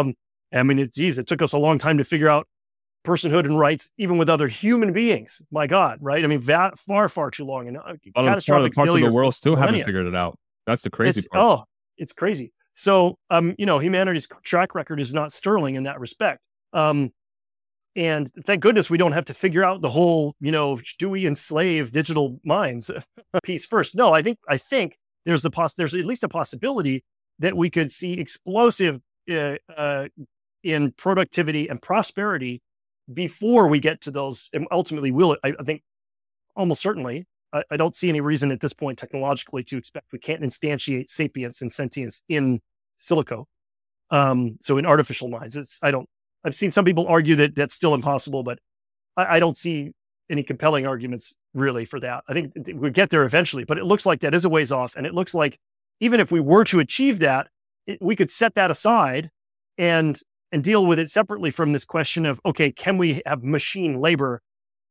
It took us a long time to figure out personhood and rights, even with other human beings. My God, right? I mean, far, far too long. And catastrophic parts of the world still haven't figured it out. That's the crazy part. Oh, it's crazy. So, humanity's track record is not sterling in that respect. And thank goodness we don't have to figure out the whole, do we enslave digital minds piece first. No, I think there's there's at least a possibility that we could see explosive in productivity and prosperity before we get to those. And ultimately, I think almost certainly, I don't see any reason at this point technologically to expect we can't instantiate sapience and sentience in silico. So in artificial minds, I've seen some people argue that that's still impossible, but I don't see any compelling arguments really for that. I think we'll get there eventually, but it looks like that is a ways off. And it looks like even if we were to achieve that, we could set that aside and deal with it separately from this question of, okay, can we have machine labor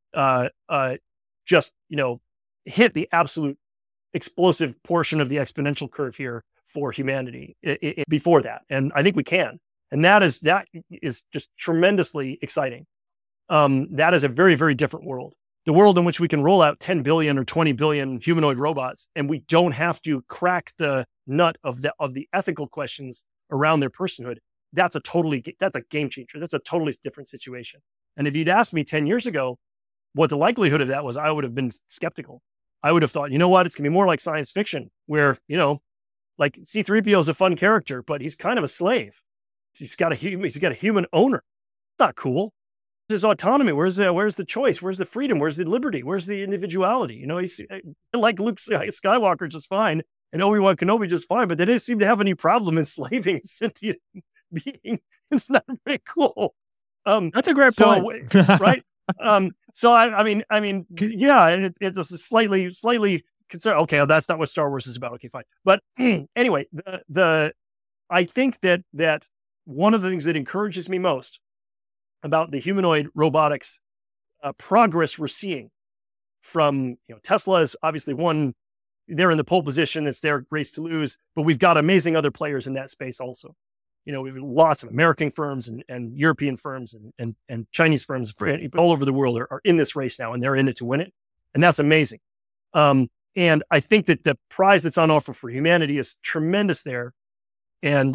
just hit the absolute explosive portion of the exponential curve here for humanity before that? And I think we can. And that is just tremendously exciting. That is a very, very different world. The world in which we can roll out 10 billion or 20 billion humanoid robots, and we don't have to crack the nut of the ethical questions around their personhood. That's a game changer. That's a totally different situation. And if you'd asked me 10 years ago what the likelihood of that was, I would have been skeptical. I would have thought, it's going to be more like science fiction where, like C-3PO is a fun character, but he's kind of a slave. He's got a human owner. It's not cool. His autonomy. Where's the choice? Where's the freedom? Where's the liberty? Where's the individuality? He's like Luke Skywalker just fine, and Obi-Wan Kenobi just fine, but they didn't seem to have any problem enslaving a sentient being. It's not very cool. That's a great point, right? So it's a slightly concerned. Okay, that's not what Star Wars is about. Okay, fine. But anyway, I think that one of the things that encourages me most about the humanoid robotics progress we're seeing from, Tesla is obviously one. They're in the pole position. It's their race to lose, but we've got amazing other players in that space also. We have lots of American firms and European firms and Chinese firms all over the world are in this race now, and they're in it to win it. And that's amazing. And I think that the prize that's on offer for humanity is tremendous there. And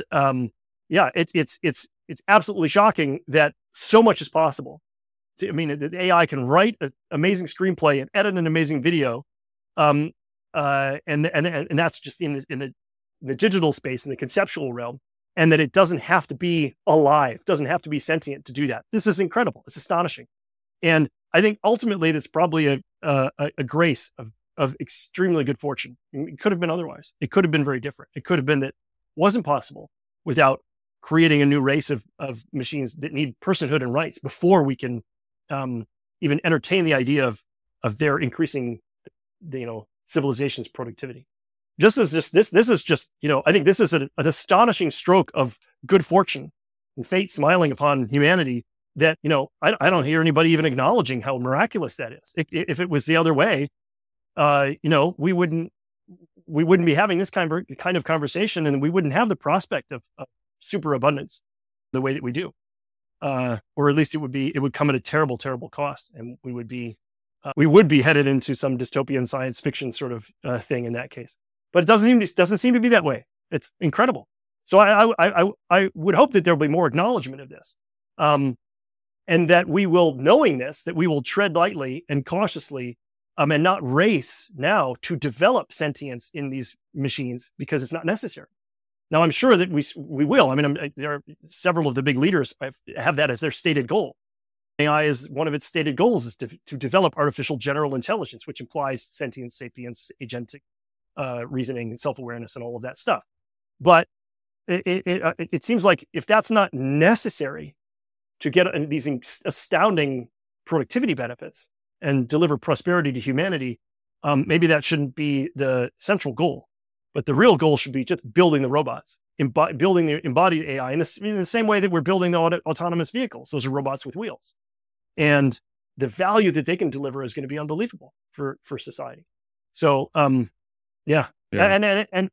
it's absolutely shocking that so much is possible. The AI can write an amazing screenplay and edit an amazing video. And that's just in the digital space, in the conceptual realm. And that it doesn't have to be alive, doesn't have to be sentient to do that. This is incredible. It's astonishing. And I think ultimately that's probably a grace of extremely good fortune. It could have been otherwise. It could have been very different. It could have been that it wasn't possible without creating a new race of machines that need personhood and rights before we can even entertain the idea of their increasing, civilization's productivity. Just as this is just, I think this is an astonishing stroke of good fortune and fate smiling upon humanity that, I don't hear anybody even acknowledging how miraculous that is. If it was the other way, we wouldn't be having this kind of conversation, and we wouldn't have the prospect of superabundance the way that we do. or at least it would come at a terrible, terrible cost, and we would be headed into some dystopian science fiction sort of thing in that case. But it doesn't seem to be that way. It's incredible. So I would hope that there'll be more acknowledgement of this, and that we will, knowing this, that we will tread lightly and cautiously, and not race now to develop sentience in these machines because it's not necessary. Now, I'm sure that we will. I mean, there are several of the big leaders have that as their stated goal. AI is one of its stated goals is to develop artificial general intelligence, which implies sentience, sapience, agentic reasoning, self-awareness, and all of that stuff. But it seems like if that's not necessary to get these astounding productivity benefits and deliver prosperity to humanity, maybe that shouldn't be the central goal. But the real goal should be just building the robots, building the embodied AI in the same way that we're building the autonomous vehicles. Those are robots with wheels. And the value that they can deliver is going to be unbelievable for society. So, yeah. And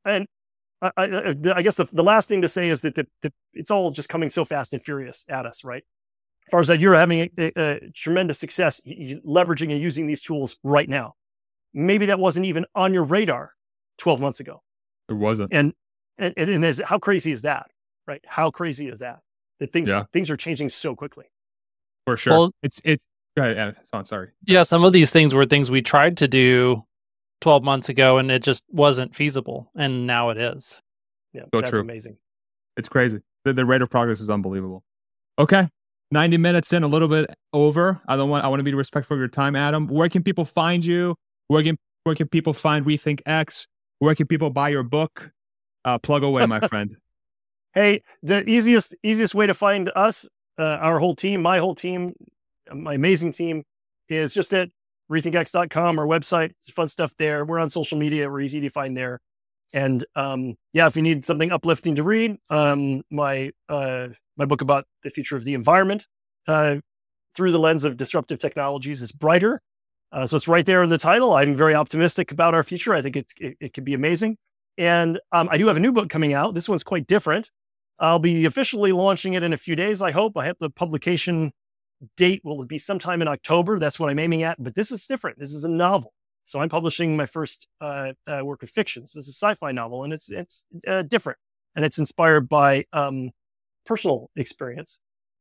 I guess the last thing to say is that it's all just coming so fast and furious at us, right? As far as that, you're having a tremendous success leveraging and using these tools right now. Maybe that wasn't even on your radar 12 months ago. It wasn't. And how crazy is that, right? How crazy is that? That things are changing so quickly. For sure. Well, it's go ahead, Anton, sorry. Yeah, some of these things were things we tried to do 12 months ago and it just wasn't feasible, and now it is. Yeah, so that's true. Amazing. It's crazy. The rate of progress is unbelievable. Okay. 90 minutes in, a little bit over. I want to be respectful of your time, Adam. Where can people find you? Where can people find Rethink X? Where can people buy your book? Plug away, my friend. Hey, the easiest way to find us, our whole team, my whole team, my amazing team, is just at rethinkx.com, our website. It's fun stuff there. We're on social media. We're easy to find there. And if you need something uplifting to read, my book about the future of the environment through the lens of disruptive technologies is Brighter. So it's right there in the title. I'm very optimistic about our future. I think it could be amazing. And I do have a new book coming out. This one's quite different. I'll be officially launching it in a few days, I hope. I hope the publication date will be sometime in October. That's what I'm aiming at. But this is different. This is a novel. So I'm publishing my first work of fiction. So this is a sci-fi novel, and it's different. And it's inspired by personal experience.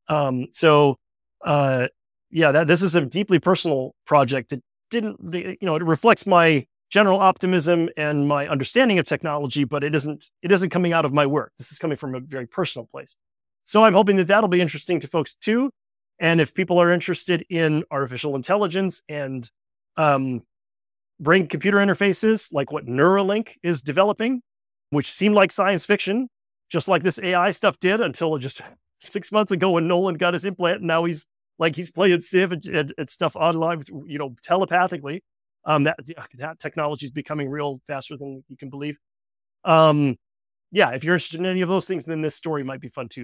This is a deeply personal project that it reflects my general optimism and my understanding of technology, but it isn't coming out of my work. This is coming from a very personal place. So I'm hoping that that'll be interesting to folks too. And if people are interested in artificial intelligence and brain computer interfaces, like what Neuralink is developing, which seemed like science fiction, just like this AI stuff did until just 6 months ago when Nolan got his implant, and now he's playing Civ and stuff online, telepathically. That technology is becoming real faster than you can believe. If you're interested in any of those things, then this story might be fun too.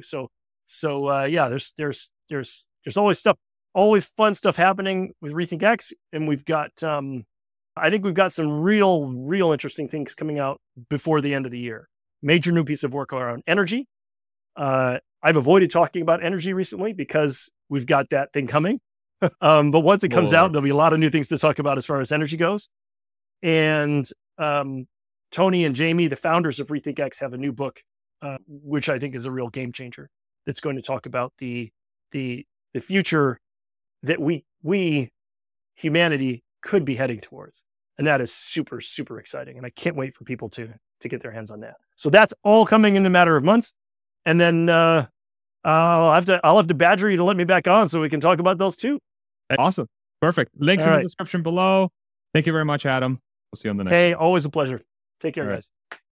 There's always fun stuff happening with Rethink X, and we've got I think we've got some real interesting things coming out before the end of the year. Major new piece of work around energy. I've avoided talking about energy recently because we've got that thing coming. But once it comes out, there'll be a lot of new things to talk about as far as energy goes. And Tony and Jamie, the founders of Rethink X, have a new book, which I think is a real game changer. That's going to talk about the future that we humanity could be heading towards, and that is super, super exciting. And I can't wait for people to get their hands on that. So that's all coming in a matter of months, and then I'll have to badger you to let me back on so we can talk about those too. Awesome, perfect. Links in the description below. Thank you very much, Adam. We'll see you on the next. Hey, always a pleasure. Take care, guys.